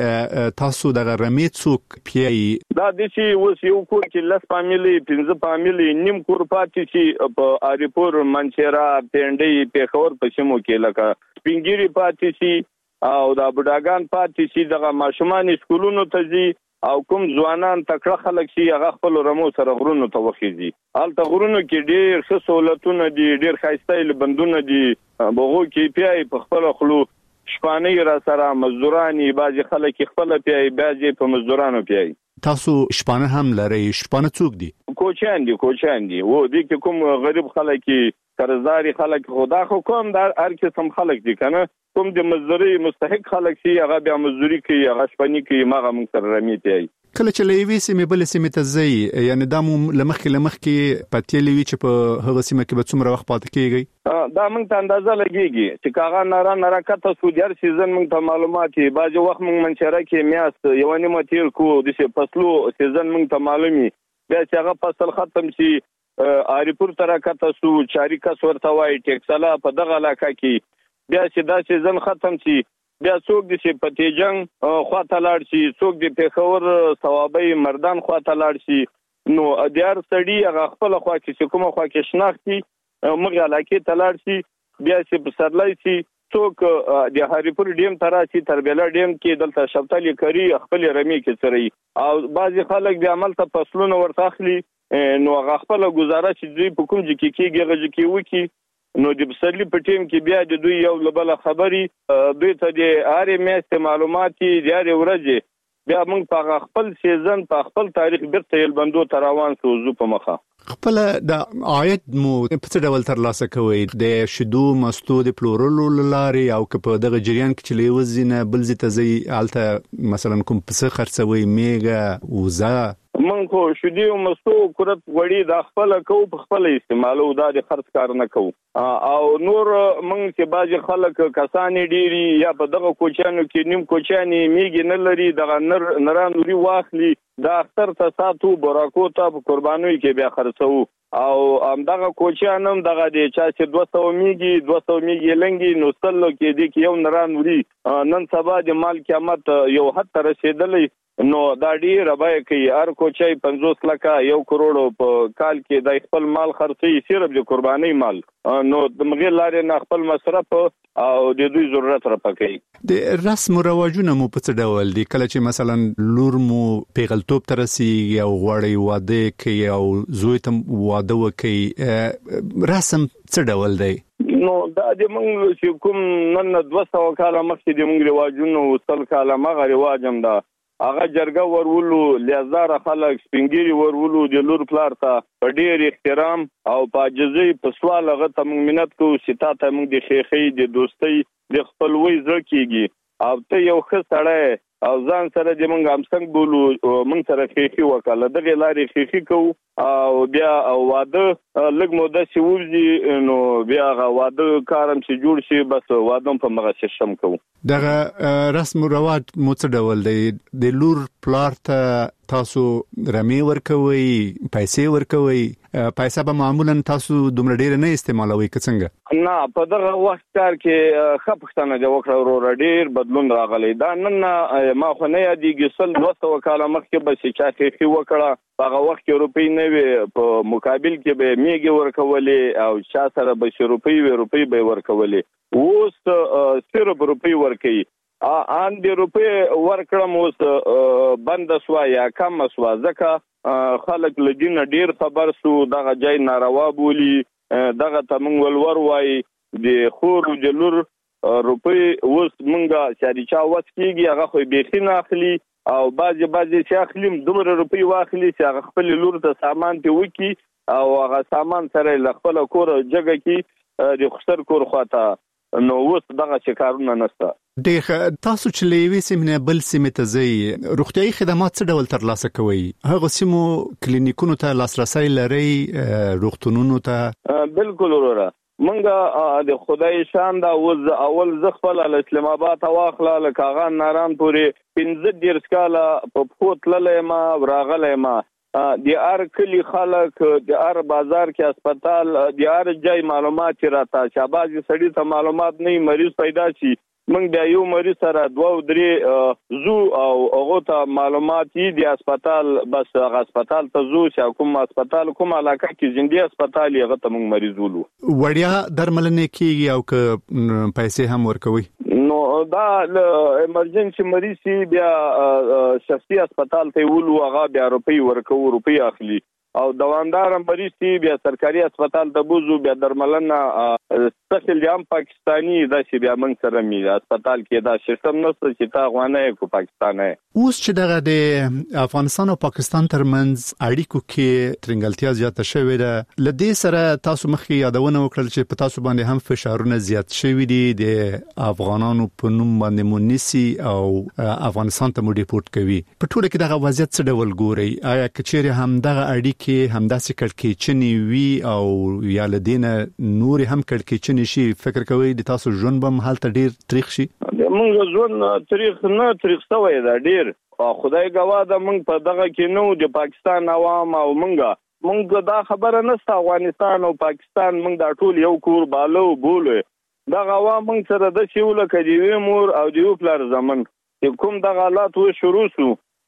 زی تاسو دغه رمې څوک پیي دا د چې اوس یو کور کې لس فامیلی 15 فامیلی نیم کور پاتې چې په اریپور منچرا پنډي پیښور په سیمو کې لکه سپینګيري پاتې شي او دا بډاګان پاتې شي دغه ماشومان سکولونو ته ځي او کوم ځوانان تکړه خلک شي هغه خپل رمو سره غرونو ته وخیږي الته غرونو کې ډېر ښه سہولتونه دي ډېر ښایسته بندونه دي بغو کې پیای په خپل خلو شپانې را سره مزدورانی بعضی خلک خپل پیای بعضی په مزدورانو پیای تاسو شپانه هم لري شپانه څوک دي کوچان دي و دي کې کوم غریب خلک قرضداري خلک خدا خو کوم د هر قسم خلک دي کنه کوم د مزدوري مستحق خلک شي هغه بیا مزدوري کوي هغه شپنی کوي ماغه موږ سره رمي پیي کله چې لوي سیمه بل سیمه ته ځي یعنی د لمخ کې پاتې لوي چې په هغه سیمه کې به څومره وخت پاتې کیږي دا موږ ته اندازه لګيږي چې کاغه نارا کته سودیار سیزن موږ ته معلومات دي باځه وخت موږ منچره کې میاس یو نیمه تیر کو د فصلو سیزن موږ ته معلومي بیا چې هغه فصل ختم شي اریپور تر کته سو چاري کا ورته وای ټیکسلا په دغه علاقه کې بیا چې دا سیزن ختم شي بیا څوک د چې پتیجنګ خواته لاړ شي څوک د پیښور ثوابي مردان خواته لاړ شي نو دیار سړی هغه خپل خوا کې کومه خوا کې شناختي مغه علاقه ته لاړ شي بیا چې په سرلای شي څوک د هریپور ډیم تراسي تربیلا ډیم کې دلته شپتالي کوي خپل رمي کې سره او بعضي خلک د عمل ته فصلونه ورته اخلي نو هغه خپل گزارش چې په کوم ځکه کېږي هغه کې وکی نو د بسرلی په ټیم کې بیا د دوی یو لبل خبري دوی ته د هر میاشت معلوماتي د هر ورځې بیا موږ په خپل سیزن په خپل تاریخ بیرته یل بندو تراوان سوزو په مخه خپل د عاید مو په څه ډول ترلاسه کوي د شیدو مستو د پلورلو لاري او په دغه جریان کې چې لوزینه بل زیته زی الته مثلا کوم څه خرڅوي میګه وزه من خو شدي او مستو کورت وړي د خپل کو په خپل استعمالو د خرڅ کار نه کو او نور من چې باج خلک کسانې ډيري یا په دغه کوچانو کې نیم کوچانې میګ نه لري دغه نرانوري واخلي دا اختر ته ساتو براکو ته قربانوي کې بیا خرڅو او دغه کوچانم دغه د چا چې 200 میګي لنګي نو ستلو کې دي کې یو نرانوري نن سبا د مال قیامت یو حد تر رسیدلې نو دا ډیر ربای کوي هر کوچای 50 لک 1 کروڑ په کال کې د خپل مال خرڅي صرف د قرباني مال نو د مغیر لارې نه خپل مصرف او د دوی ضرورت را پکې د رسم او رواجونه مو په څه ډول دي کله چې مثلا لور مو پیغلتوب ترسي او غوړی واده کوي او زوی ته واده وکي رسم څه ډول دی نو دا د موږ چې کوم نن 200 کاله مخکې د موږ رواجونه وصل کاله مغه رواجم دا هغه جرګه ورولو لیازار خلک سپینګيري ورولو د لور پلار ته په ډېر احترام او په عجزي په سوال هغه ته موږ مننت کوو چې تا ته موږ د خېخې د دوستۍ د خپلوي زړه کېږي او ته یو ښه سړی او ځان سره د موږ هم څنګه بولو موږ سره خېخې وکړه دغه لارې خېخې کوو او بیا واده لږ موده چې وځي نو بیا واده کارم چې جوړ شي بس واده په مغه سیستم کوو دغه رسم او رواج مو څه ډول دی د لور پلار ته تاسو رمي ورکوي پیسې ورکوي پیسې به معمولا تاسو دومره ډیر نه استعمالوي څنګه؟ نه، په دغه وخت کار کې خپښتنه د وکړو ډیر بدلون راغلی. دا نن ما خو نه یادېږي 200 کال مخکې به چې چا خېخي وکړه، هغه وخت کې روپۍ نه وي، په مقابل کې به میږي ورکولې او چا سره به روپۍ به ورکولې. اوس صرف روپۍ ورکوي. ان د روپۍ ورکړم اوس بند سوا یا کم سوا، ځکه خلک له دین ډیر خبر سو، دغه ځای ناروا بولی، دغه ته مونږ ولور وای د خور او د لور روپۍ اوس مونږه چې چا وس کیږي هغه خو بیخي نه اخلي، او بعضی چې اخلیم دومره روپۍ واخلي چې هغه خپل لور ته سامان ته وکی او هغه سامان سره ل خپل کور جګه کی د خسر کور خواته. نو اوس دغه کارونه نشته. تاسو چې لوي سیمه بل سیمه ته ځي، روغتيایي خدمات څه ډول ترلاسه کوي؟ هغه سیمو کلینیکونو ته لاسرسي لري، روغتونونو ته؟ بالکل وروره، منګه د خدای شان دا اول زخپل اسلام آباد واخله لکاغان ناران پورې 15 کاله په پوت للې ما وراغلې ما د ار کلی خلک د ار بازار کې هسپتال د ار ځای معلومات راته شاباز سړی ته معلومات نه مریض پیدا شي، موږ د یو مریض سره 2-3 زو او هغه ته معلومات یې د هسپتال، بس هغه هسپتال ته زو چې کوم هسپتال کوم علاقه کې زندي هسپتال هغه ته موږ مریض ولو. وړیا درملنه کیږي او که پیسې هم ورکوي؟ نو دا ایمرجنسي مریض بیا شخصي هسپتال ته ولو، هغه بیا روپۍ اخلي، او دوامدار مریض بیا سرکاري هسپتال ته بوزو، بیا درملنه سپیشل یم پاکستانی دا چې بیا موږ سره می هسپتال کې دا سیستم نشته چې تا غوانه کو پاکستان. اوس چې دغه د افغانستان او پاکستان ترمنځ اړیکو کې ترنګلتیا زیاته شوې ده، لدې سره تاسو مخکې یادونه وکړل چې په تاسو باندې هم فشارونه زیات شوي دي، د افغانانو په نوم باندې مونیسي او افغانستان ته مو ډیپورت کوي. په ټوله کې دغه وضعیت څه ډول ګوري؟ آیا کچېره هم دغه اړیکې همداسې کړکېچنې وي او یا لدینه نور هم کړکېچنې شي؟ فکر کوي د تاسو ژوند به هلته ډیر تاریخ شي؟ موږ ژوند تاریخ سوی دا ډیر، خدای گواه ده. موږ په دغه کې نو د پاکستان عوام او موږ دا خبره نشته، افغانستان او پاکستان موږ دا ټول یو کور بالو بوله. دغه عوام موږ سره د شیوله کډیوي مور او دیو پلار زمن کوم دغه حالات و شروع سو،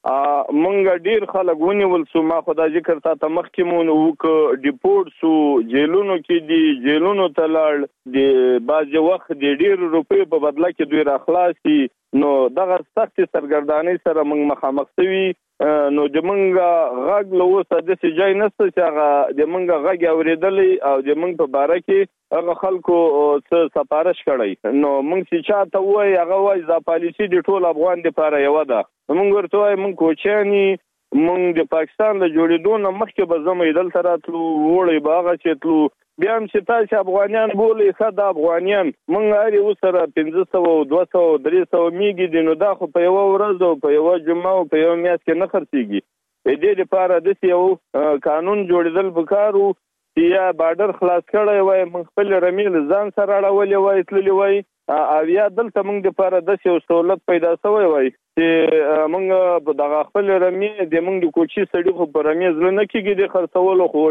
موږ ډیر خلک ونیول سو. ما خدای ذکر ته مخکې مونږ وک ډیپورت سو، جیلونو کې دی جیلونو ته لاړ، د باز وخت د ډیر روپۍ په بدله کې دوی راخلاصي. نو دغه سخت سرګردانۍ سره موږ مخامخ شوي. نو د موږ غږ له اوسه داسې ځای نشته چې هغه د موږ غږ اورېدلی او د موږ په باره کې هغه خلکو څه سفارش کړی. نو موږ چې چاته وایي هغه وایي دا پالیسي د ټول افغان دپاره یوه ده. موږ ورته وایي موږ کوچیاني، موږ د پاکستان له جوړېدو نه مخکې به زموږ دلته راتلو، وړی به هغه چې تلو، بیا هم چې تاسو افغانیان بولئ ښه د افغانیان موږ هر یو سره 500 او 200 او 300 میږي دي، نو دا خو په یوه ورځ او په یوه جمعه او په یوه میاشت کې نه خرڅېږي. د دې لپاره داسې یو قانون جوړېدل پکار و چې یا بارډر خلاص کړی وای، موږ خپل رمې له ځان سره اړولې وای، تللې وای، او یا دلته موږ دپاره داسې یو سهولت پیدا شوی وای چې موږ په دغه خپل رمې د موږ د کوچي سړي خو په رمې زړه نه کېږي د خرڅولو، خو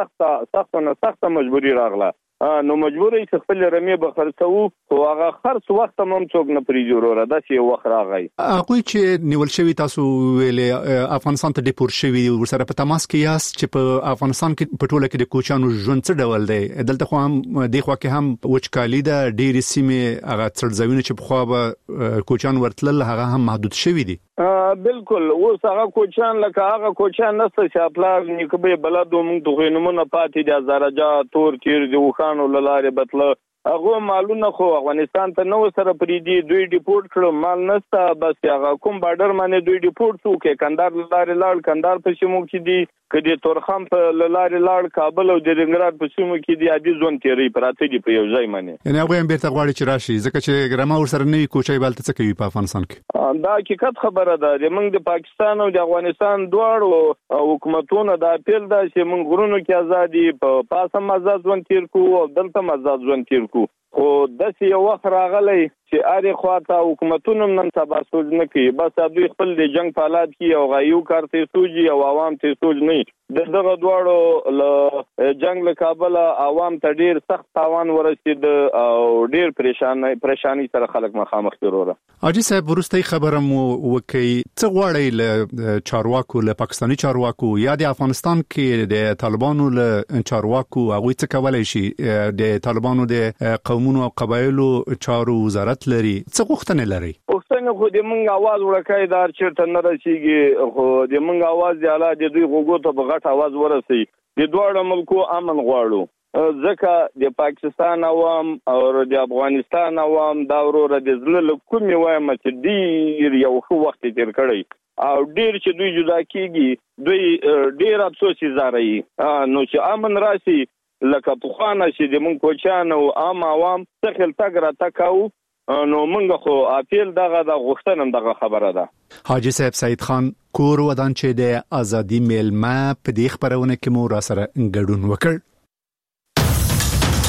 ډېره سخته مجبوري راغله. نو مجبورې چې خپل رمې به خرڅوو، خو هغه خرڅ وخت هم څوک نه پرېږدي وروره، داسې یو وخت راغی. هغوی چې نیول شوي تاسو ویلې افغانستان ته ډیپورت شوي ورسره په تماس کې یاست چې په افغانستان کې په ټوله کې د کوچیانو ژوند څه ډول دی؟ دلته خو هم دې خوا کې هم وچکالي ده، ډېرې سیمې هغه څړځایونه چې پخوا به کوچیان ورتلل هغه هم محدود شوي دي. بالکل، اوس هغه کوچیان لکه هغه کوچیان نشته چې پلار نیکه به بلد و، موږ د هغوی نومونه پاتې دي، هزارجا، تور تیر، د اوښانو له لارې بتله. هغه مالونه خو افغانستان ته نو سره پریدي، دوی ډیپورت کړو، مال نشته. بس هغه کوم بارډر باندې دوی ډیپورت شو، کې کندهار لارې لاړ، کندهار په سیمو کې دي، کدي تورخم په لارې لاړ، کابل او د رنګراد په سیمو کې دي، عادي ځون تیری پراته دي په یو ځای باندې. یعنی هغه هم بیرته غواړي چې راشي، ځکه چې ګرامه ورسره نوي کوچي بالته څه کوي په افغانستان کې. دا حقیقت خبره ده. موږ د پاکستان او د افغانستان دواړو حکومتونو د اپیل ده چې موږ غرونو کې ازادي په پاسم آزاد ژوند تیر کو او دلته آزاد ژوند تیر کو. خو داسې یو وخت راغلی چې هرې خواته حکومتونه نن سبا سوچ نه کوي، بس دوی خپل د جنګ په حالات کې او غایو کار ته سوچي او عوام ته سوچ نه. دغه دواړو له جنگ له کابل عوام ته ډیر سخت تاوان ورسید او ډیر پریشانی سره خلک مخامخ کیږي. حاجی صاحب ورستۍ خبره مو وکي څه غواړي له چارواکو له پاکستاني چارواکو یا د افغانستان کې د طالبانو له چارواکو هغه څه کولای شي؟ د طالبانو د قومونو او قبایلو چارو وزارت لري، څه غوښتنه لري؟ غوښتنه خو د منګ आवाज ورکای دار چیرته نه رسیږي، خو د منګ आवाज دی اعلی د دوی غوګو ته بغټ आवाज ورسي. د دوه ملکو امن غواړو، ځکه د پاکستان عوام او د افغانستان عوام دا ورور د زړه کومې وایم چې ډیر یو ښه وخت تیر کړی او ډیر چې دوی جدا کیږي دوی ډیر افسوس زاري. نو چې امن راسي لکه په خوانه چې د مونږ کوچان او عام عوام څخه تګ را تکاو، نو مونږ خو اپیل دغه د غوښتنم دغه خبره ده. حاجی صاحب سید خان کور ودان چې د ازادي میلمه په دې خبرونه کې مو را سره ګډون وکړ.